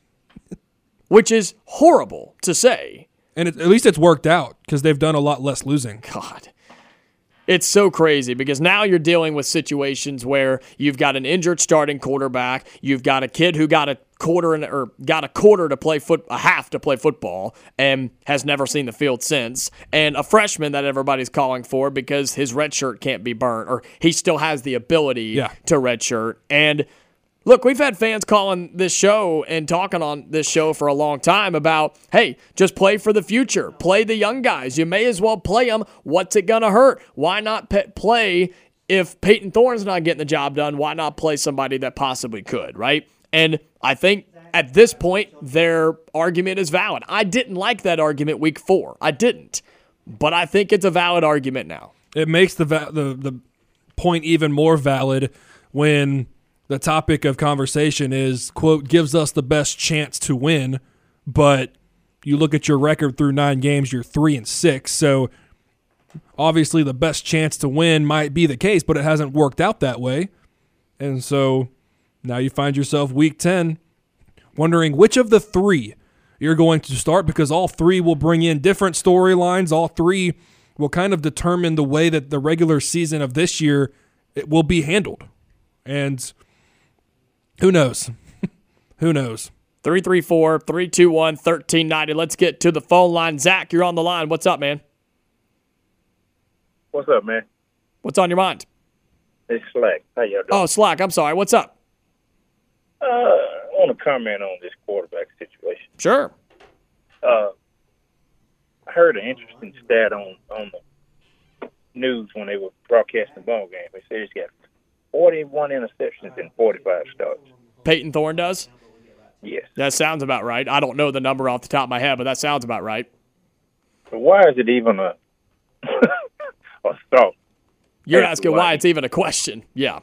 Which is horrible to say. And it, at least it's worked out because they've done a lot less losing. God. It's so crazy because now you're dealing with situations where you've got an injured starting quarterback, you've got a kid who got a quarter in, or got a quarter to play foot, a half to play football, and has never seen the field since, and a freshman that everybody's calling for because his red shirt can't be burnt, or he still has the ability yeah. to red shirt. And look, we've had fans calling this show and talking on this show for a long time about, hey, just play for the future. Play the young guys. You may as well play them. What's it going to hurt? Why not pe- play if Peyton Thorne's not getting the job done? Why not play somebody that possibly could, right? And I think at this point, their argument is valid. I didn't like that argument week four. I didn't. But I think it's a valid argument now. It makes the va- the, the point even more valid when the topic of conversation is, quote, gives us the best chance to win, but you look at your record through nine games, you're three and six. So obviously the best chance to win might be the case, but it hasn't worked out that way. And so now you find yourself week ten wondering which of the three you're going to start because all three will bring in different storylines. All three will kind of determine the way that the regular season of this year it will be handled. And who knows? Who knows? three three four, three two one, one three nine zero. Let's get to the phone line. Zach, you're on the line. What's up, man? What's up, man? What's on your mind? It's Slack. How y'all doing? Oh, Slack. I'm sorry. What's up? Uh, I want to comment on this quarterback situation. Sure. Uh, I heard an interesting stat on, on the news when they were broadcasting the ball game. They said he's got forty-one interceptions in forty-five starts. Peyton Thorne does? Yes. That sounds about right. I don't know the number off the top of my head, but that sounds about right. But why is it even a, a thought? You're asking why it's even a question. Yeah.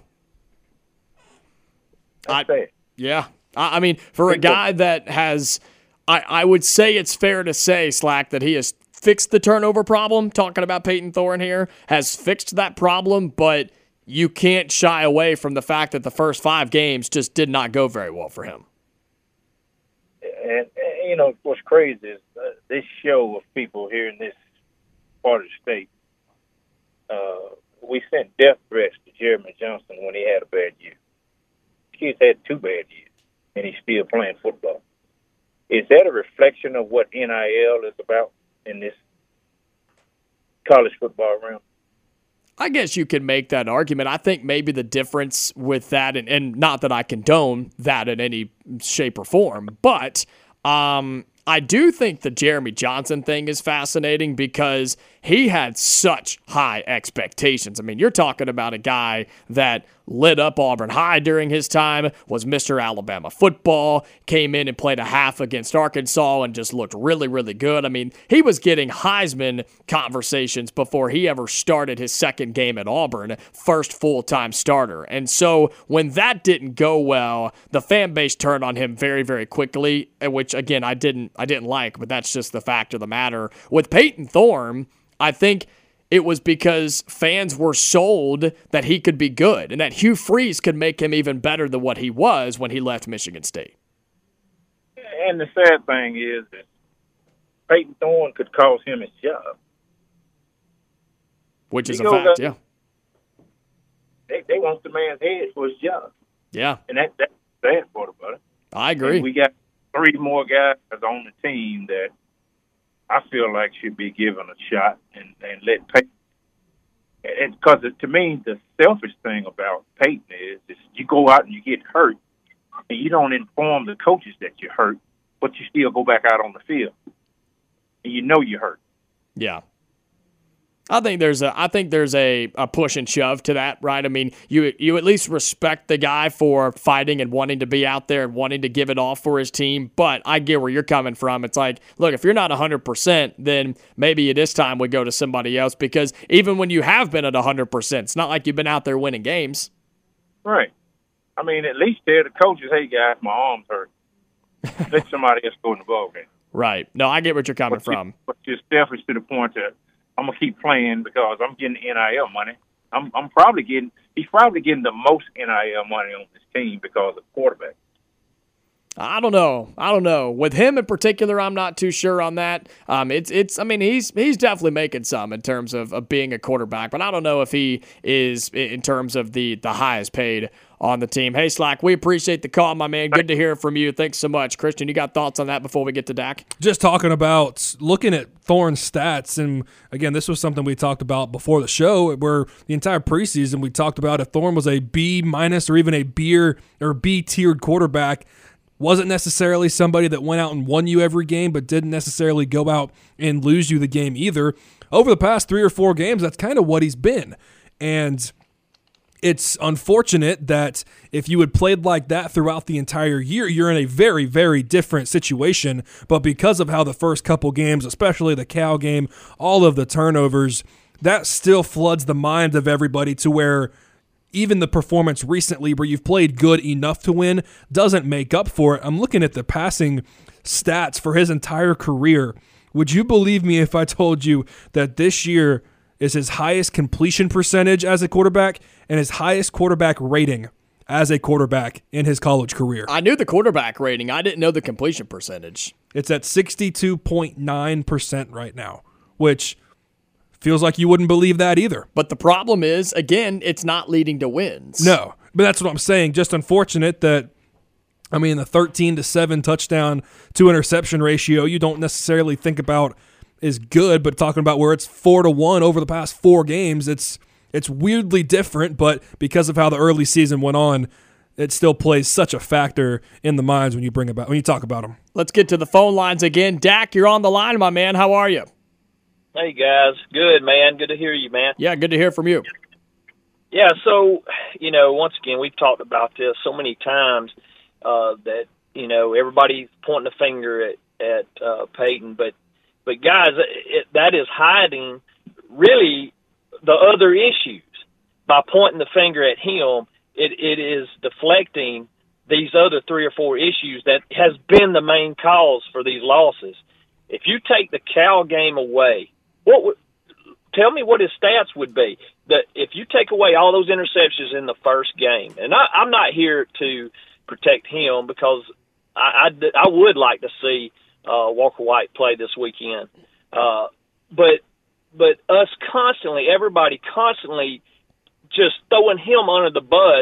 I, yeah. I, I mean, for a guy that has, I, I would say it's fair to say, Slack, that he has fixed the turnover problem, talking about Peyton Thorne here, has fixed that problem, but you can't shy away from the fact that the first five games just did not go very well for him. And, and you know, what's crazy is uh, this show of people here in this part of the state, uh, we sent death threats to Jeremy Johnson when he had a bad year. He's had two bad years, and he's still playing football. Is that a reflection of what N I L is about in this college football realm? I guess you could make that argument. I think maybe the difference with that, and, and not that I condone that in any shape or form, but um, I do think the Jeremy Johnson thing is fascinating because he had such high expectations. I mean, you're talking about a guy that lit up Auburn High during his time, was Mister Alabama football, came in and played a half against Arkansas and just looked really, really good. I mean, he was getting Heisman conversations before he ever started his second game at Auburn, first full-time starter. And so when that didn't go well, the fan base turned on him very, very quickly, which, again, I didn't, I didn't like, but that's just the fact of the matter. With Peyton Thorne, I think it was because fans were sold that he could be good and that Hugh Freeze could make him even better than what he was when he left Michigan State. And the sad thing is that Peyton Thorne could cost him his job. Which is he a fact, up, yeah. They, they want the man's head for his job. Yeah. And that, that's the sad part about it. I agree. And we got three more guys on the team that I feel like should be given a shot and, and let Peyton And because to me, the selfish thing about Peyton is, is you go out and you get hurt, and you don't inform the coaches that you're hurt, but you still go back out on the field, and you know you're hurt. Yeah. I think there's a I think there's a, a push and shove to that, right? I mean, you you at least respect the guy for fighting and wanting to be out there and wanting to give it all for his team, but I get where you're coming from. It's like, look, if you're not one hundred percent, then maybe it is time we go to somebody else, because even when you have been at one hundred percent, it's not like you've been out there winning games. Right. I mean, at least tell the coaches, hey, guys, my arm's hurt. Let somebody else go in the ball game. Right. No, I get what you're coming but from. You, but you're selfish to the point that I'm gonna keep playing because I'm getting N I L money. I'm I'm probably getting he's probably getting the most N I L money on this team because of quarterback. I don't know. I don't know. With him in particular, I'm not too sure on that. Um, it's it's. I mean, he's he's definitely making some in terms of, of being a quarterback, but I don't know if he is in terms of the the highest paid on the team. Hey, Slack, we appreciate the call, my man. Good to hear from you. Thanks so much. Christian, you got thoughts on that before we get to Dak? Just talking about looking at Thorne's stats, and again, this was something we talked about before the show, where the entire preseason we talked about if Thorne was a B minus or even a B or B tiered quarterback, wasn't necessarily somebody that went out and won you every game, but didn't necessarily go out and lose you the game either. Over the past three or four games, that's kind of what he's been. And it's unfortunate that if you had played like that throughout the entire year, you're in a very, very different situation. But because of how the first couple games, especially the Cal game, all of the turnovers, that still floods the mind of everybody to where even the performance recently where you've played good enough to win doesn't make up for it. I'm looking at the passing stats for his entire career. Would you believe me if I told you that this year is his highest completion percentage as a quarterback and his highest quarterback rating as a quarterback in his college career? I knew the quarterback rating. I didn't know the completion percentage. It's at sixty-two point nine percent right now, which feels like you wouldn't believe that either. But the problem is, again, it's not leading to wins. No, but that's what I'm saying. Just unfortunate that, I mean, the thirteen to seven touchdown to interception ratio, you don't necessarily think about is good, but talking about where it's four to one over the past four games, it's it's weirdly different, but because of how the early season went on, it still plays such a factor in the minds when you bring about when you talk about them. Let's get to the phone lines again. Dak, you're on the line, my man. How are you? Hey, guys. Good, man. Good to hear you, man. Yeah, good to hear from you. Yeah, so, you know, once again, we've talked about this so many times uh, that, you know, everybody's pointing a finger at, at uh, Peyton. But, but guys, it, that is hiding really the other issues. By pointing the finger at him, it, it is deflecting these other three or four issues that has been the main cause for these losses. If you take the Cal game away, what would, tell me what his stats would be. That if you take away all those interceptions in the first game, and I, I'm not here to protect him because I, I, I would like to see uh, Walker White play this weekend. Uh, but but us constantly, everybody constantly just throwing him under the bus,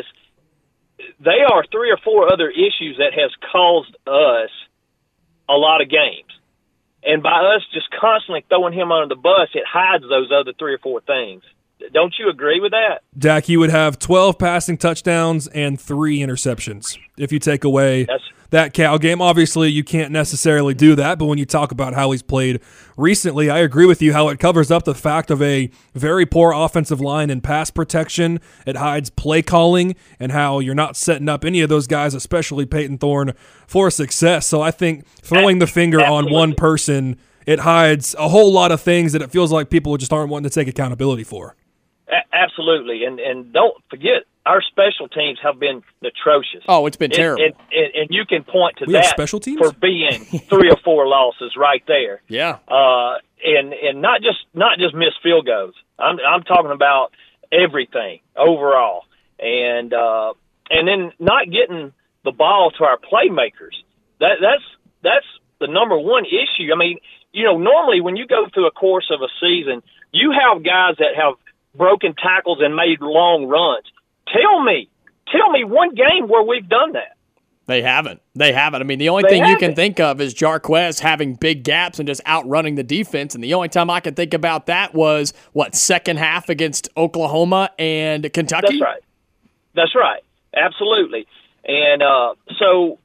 they are three or four other issues that has caused us a lot of games. And by us just constantly throwing him under the bus, it hides those other three or four things. Don't you agree with that? Dak, he would have twelve passing touchdowns and three interceptions if you take away That's, that Cal game. Obviously, you can't necessarily do that, but when you talk about how he's played recently, I agree with you how it covers up the fact of a very poor offensive line and pass protection. It hides play calling and how you're not setting up any of those guys, especially Peyton Thorne, for success. So I think throwing the finger Absolutely. on one person, it hides a whole lot of things that it feels like people just aren't wanting to take accountability for. Absolutely, and and don't forget, our special teams have been atrocious. Oh, it's been terrible. And, and, and you can point to we that have special teams? for being three or four losses right there. Yeah. Uh, and and not just not just missed field goals. I'm I'm talking about everything overall, and uh, and then not getting the ball to our playmakers. That that's that's the number one issue. I mean, you know, normally when you go through a course of a season, you have guys that have broken tackles and made long runs. Tell me, tell me one game where we've done that. They haven't. They haven't. I mean, the only They thing you haven't. can think of is Jarquez having big gaps and just outrunning the defense. And the only time I can think about that was, what, second half against Oklahoma and Kentucky? That's right. That's right. Absolutely. And uh, so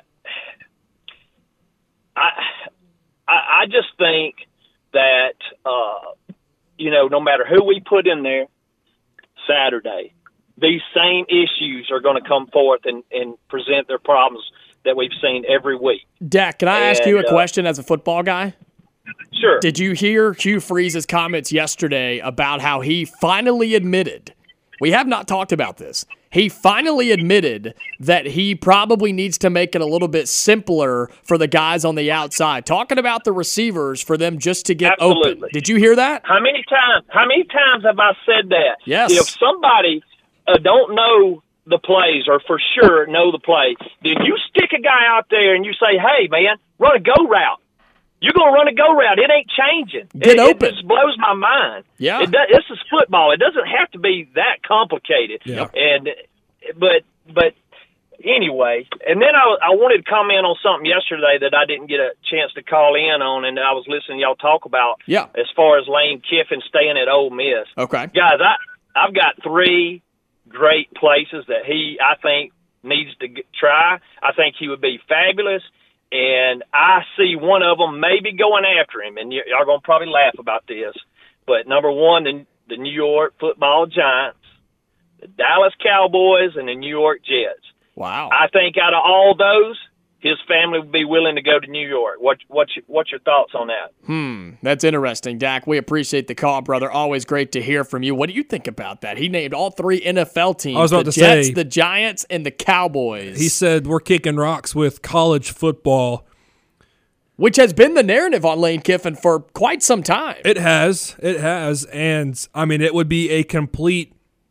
I, I I just think that, uh, you know, no matter who we put in there Saturday, these same issues are going to come forth and, and present their problems that we've seen every week. Dak, can I ask And, you a uh, question as a football guy? Sure. Did you hear Hugh Freeze's comments yesterday about how he finally admitted, we have not talked about this, he finally admitted that he probably needs to make it a little bit simpler for the guys on the outside, talking about the receivers for them just to get Absolutely. open. Did you hear that? How many times? How many times have I said that? Yes. If somebody uh, don't know the plays or for sure know the play, then you stick a guy out there and you say, "Hey, man, run a go route." You're gonna run a go route. It ain't changing. Get it, open. It just blows my mind. Yeah. It does, this is football. It doesn't have to be that complicated. Yeah. And but but anyway, and then I, I wanted to comment on something yesterday that I didn't get a chance to call in on, and I was listening to y'all talk about. Yeah. As far as Lane Kiffin staying at Ole Miss. Okay. Guys, I I've got three great places that he I think needs to g- try. I think he would be fabulous. And I see one of them maybe going after him, and y'all going to probably laugh about this. But number one, the, the New York Football Giants, the Dallas Cowboys, and the New York Jets. Wow. I think out of all those, his family would be willing to go to New York. What, what's, your, what's your thoughts on that? Hmm, that's interesting, Dak. We appreciate the call, brother. Always great to hear from you. What do you think about that? He named all three N F L teams, I was about the to Jets, say- the Giants, and the Cowboys. He said we're kicking rocks with college football. Which has been the narrative on Lane Kiffin for quite some time. It has. It has. And, I mean, it would be a complete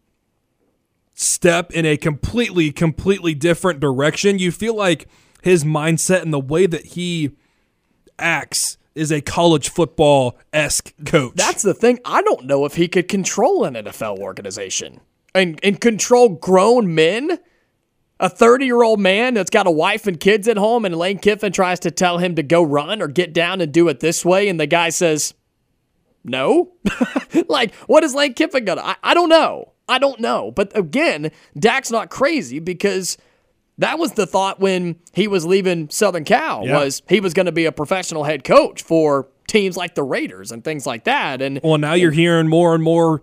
step in a completely, completely different direction. You feel like his mindset and the way that he acts is a college football-esque coach. That's the thing. I don't know if he could control an N F L organization and, and control grown men. A thirty-year-old man that's got a wife and kids at home, and Lane Kiffin tries to tell him to go run or get down and do it this way, and the guy says, no? Like, what is Lane Kiffin going to? I don't know. I don't know. But again, Dak's not crazy because that was the thought when he was leaving Southern Cal, Yeah. was he was going to be a professional head coach for teams like the Raiders and things like that. And Well, now you're hearing more and more,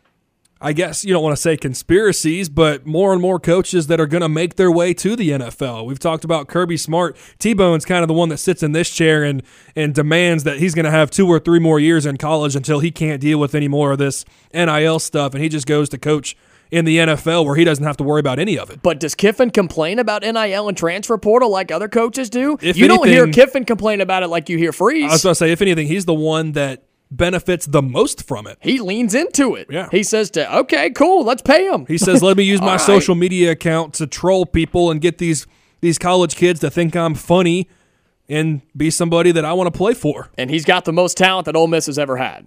I guess you don't want to say conspiracies, but more and more coaches that are going to make their way to the N F L. We've talked about Kirby Smart. T-Bone's kind of the one that sits in this chair and, and demands that he's going to have two or three more years in college until he can't deal with any more of this N I L stuff, and he just goes to coach in the N F L where he doesn't have to worry about any of it. But does Kiffin complain about N I L and transfer portal like other coaches do? If you don't hear anything- Kiffin complain about it like you hear Freeze. I was going to say, if anything, he's the one that benefits the most from it. He leans into it. Yeah. He says to, okay, cool, let's pay him. He says, let me use my All right. social media account to troll people and get these these college kids to think I'm funny and be somebody that I want to play for. And he's got the most talent that Ole Miss has ever had.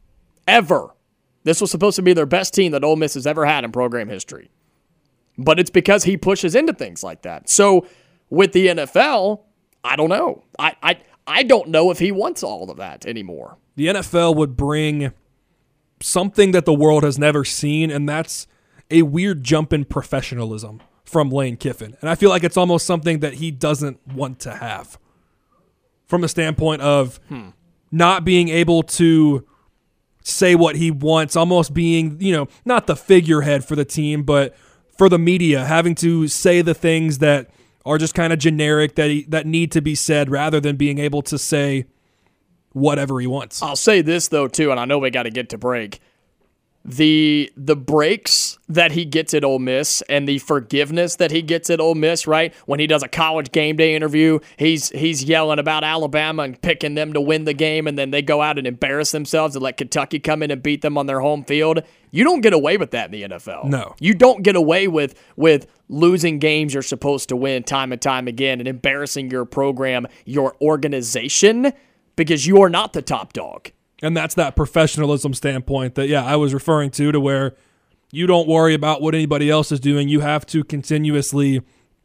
Ever. This was supposed to be their best team that Ole Miss has ever had in program history. But it's because he pushes into things like that. So with the N F L, I don't know. I I, I don't know if he wants all of that anymore. The N F L would bring something that the world has never seen, and that's a weird jump in professionalism from Lane Kiffin. And I feel like it's almost something that he doesn't want to have from the standpoint of Hmm. not being able to say what he wants, almost being, you know, not the figurehead for the team, but for the media, having to say the things that are just kind of generic that he, that need to be said rather than being able to say whatever he wants. I'll say this, though, too, and I know we got to get to break. The the breaks that he gets at Ole Miss and the forgiveness that he gets at Ole Miss, right? When he does a college game day interview, he's he's yelling about Alabama and picking them to win the game, and then they go out and embarrass themselves and let Kentucky come in and beat them on their home field. You don't get away with that in the N F L. No. You don't get away with with losing games you're supposed to win time and time again and embarrassing your program, your organization, because you are not the top dog. And that's that professionalism standpoint that, yeah, I was referring to, to where you don't worry about what anybody else is doing. You have to continuously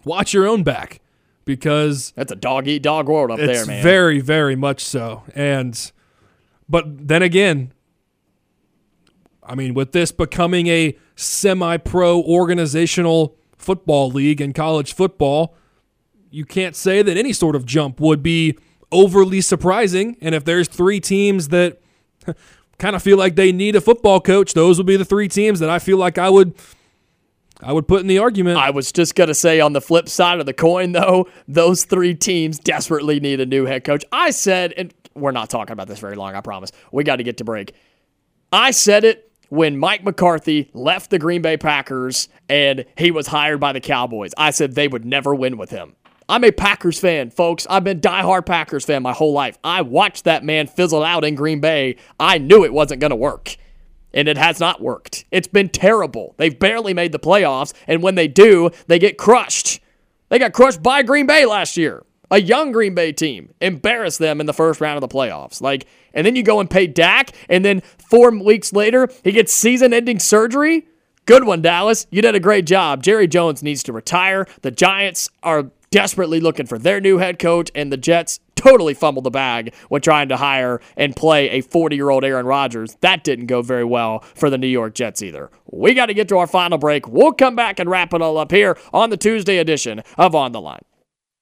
watch your own back because that's a dog-eat-dog world up it's there, man. Very, very much so. And but then again, I mean, with this becoming a semi-pro organizational football league in college football, you can't say that any sort of jump would be overly surprising. And if there's three teams that kind of feel like they need a football coach, those would be the three teams that I feel like I would I would put in the argument. I was just going to say on the flip side of the coin, though, those three teams desperately need a new head coach. I said, and we're not talking about this very long, I promise. We got to get to break. I said it when Mike McCarthy left the Green Bay Packers and he was hired by the Cowboys. I said they would never win with him. I'm a Packers fan, folks. I've been a diehard Packers fan my whole life. I watched that man fizzle out in Green Bay. I knew it wasn't going to work. And it has not worked. It's been terrible. They've barely made the playoffs, and when they do, they get crushed. They got crushed by Green Bay last year. A young Green Bay team embarrassed them in the first round of the playoffs. Like, and then you go and pay Dak, and then four weeks later, he gets season-ending surgery? Good one, Dallas. You did a great job. Jerry Jones needs to retire. The Giants are desperately looking for their new head coach, and the Jets totally fumbled the bag when trying to hire and play a forty-year-old Aaron Rodgers. That didn't go very well for the New York Jets either. We got to get to our final break. We'll come back and wrap it all up here on the Tuesday edition of On the Line.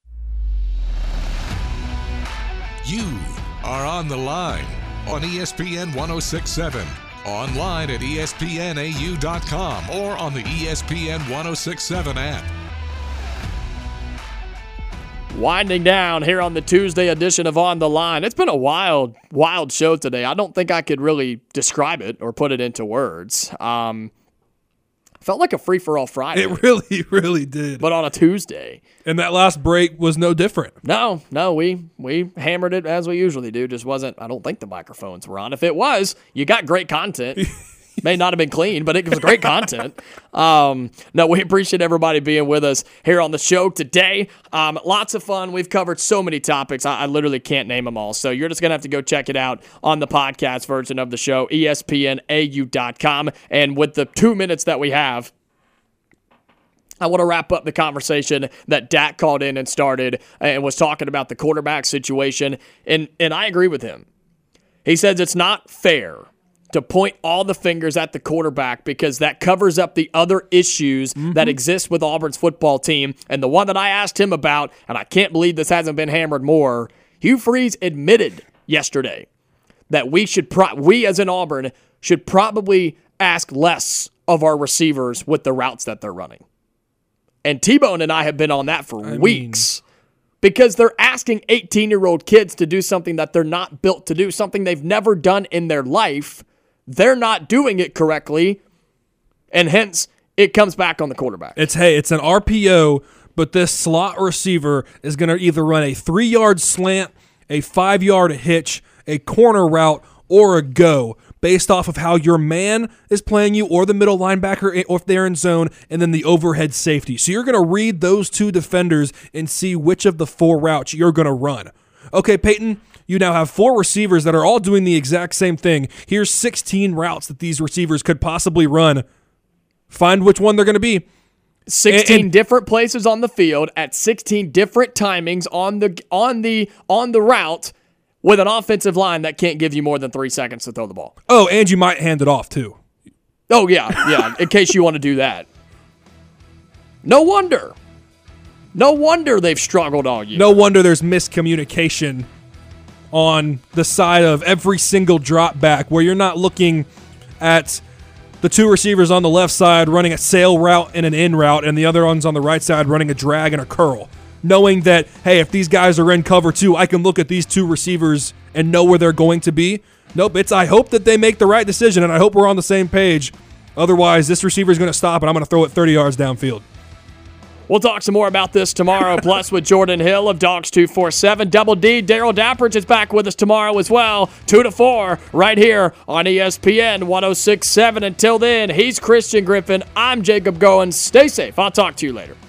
You are on the line on E S P N one oh six point seven, online at E S P N A U dot com or on the E S P N one oh six point seven app. Winding down here on the Tuesday edition of On the Line. It's been a wild, wild show today. I don't think I could really describe it or put it into words. Um, felt like a free-for-all Friday. It really, really did. But on a Tuesday. And that last break was no different. No, no, we we hammered it as we usually do. Just wasn't, I don't think the microphones were on. If it was, you got great content. May not have been clean, but it was great content. Um, no, we appreciate everybody being with us here on the show today. Um, lots of fun. We've covered so many topics. I, I literally can't name them all. So you're just going to have to go check it out on the podcast version of the show, E S P N A U dot com. And with the two minutes that we have, I want to wrap up the conversation that Dak called in and started and was talking about the quarterback situation. And, and I agree with him. He says it's not fair to point all the fingers at the quarterback because that covers up the other issues mm-hmm. that exist with Auburn's football team. And the one that I asked him about, and I can't believe this hasn't been hammered more, Hugh Freeze admitted yesterday that we should, pro- we as in Auburn, should probably ask less of our receivers with the routes that they're running. And T-Bone and I have been on that for I weeks. Mean... Because they're asking eighteen-year-old kids to do something that they're not built to do, something they've never done in their life. They're not doing it correctly, and hence it comes back on the quarterback. It's, hey, it's an R P O, but this slot receiver is going to either run a three-yard slant, a five-yard hitch, a corner route, or a go, based off of how your man is playing you or the middle linebacker or if they're in zone, and then the overhead safety. So you're going to read those two defenders and see which of the four routes you're going to run. Okay, Peyton, you now have four receivers that are all doing the exact same thing. Here's sixteen routes that these receivers could possibly run. Find which one they're going to be. sixteen and, and, different places on the field at sixteen different timings on the on the on the route with an offensive line that can't give you more than three seconds to throw the ball. Oh, and you might hand it off too. Oh yeah, yeah. In case you want to do that. No wonder. No wonder they've struggled all year. No wonder there's miscommunication on the side of every single drop back where you're not looking at the two receivers on the left side running a sail route and an in route and the other ones on the right side running a drag and a curl. Knowing that, hey, if these guys are in cover two, I can look at these two receivers and know where they're going to be. Nope, it's I hope that they make the right decision, and I hope we're on the same page. Otherwise, this receiver is going to stop, and I'm going to throw it thirty yards downfield. We'll talk some more about this tomorrow, plus with Jordan Hill of Dogs two forty-seven. Double D, Daryl Dapprich is back with us tomorrow as well, two to four, right here on E S P N one oh six point seven. Until then, he's Christian Griffin. I'm Jacob Goins. Stay safe. I'll talk to you later.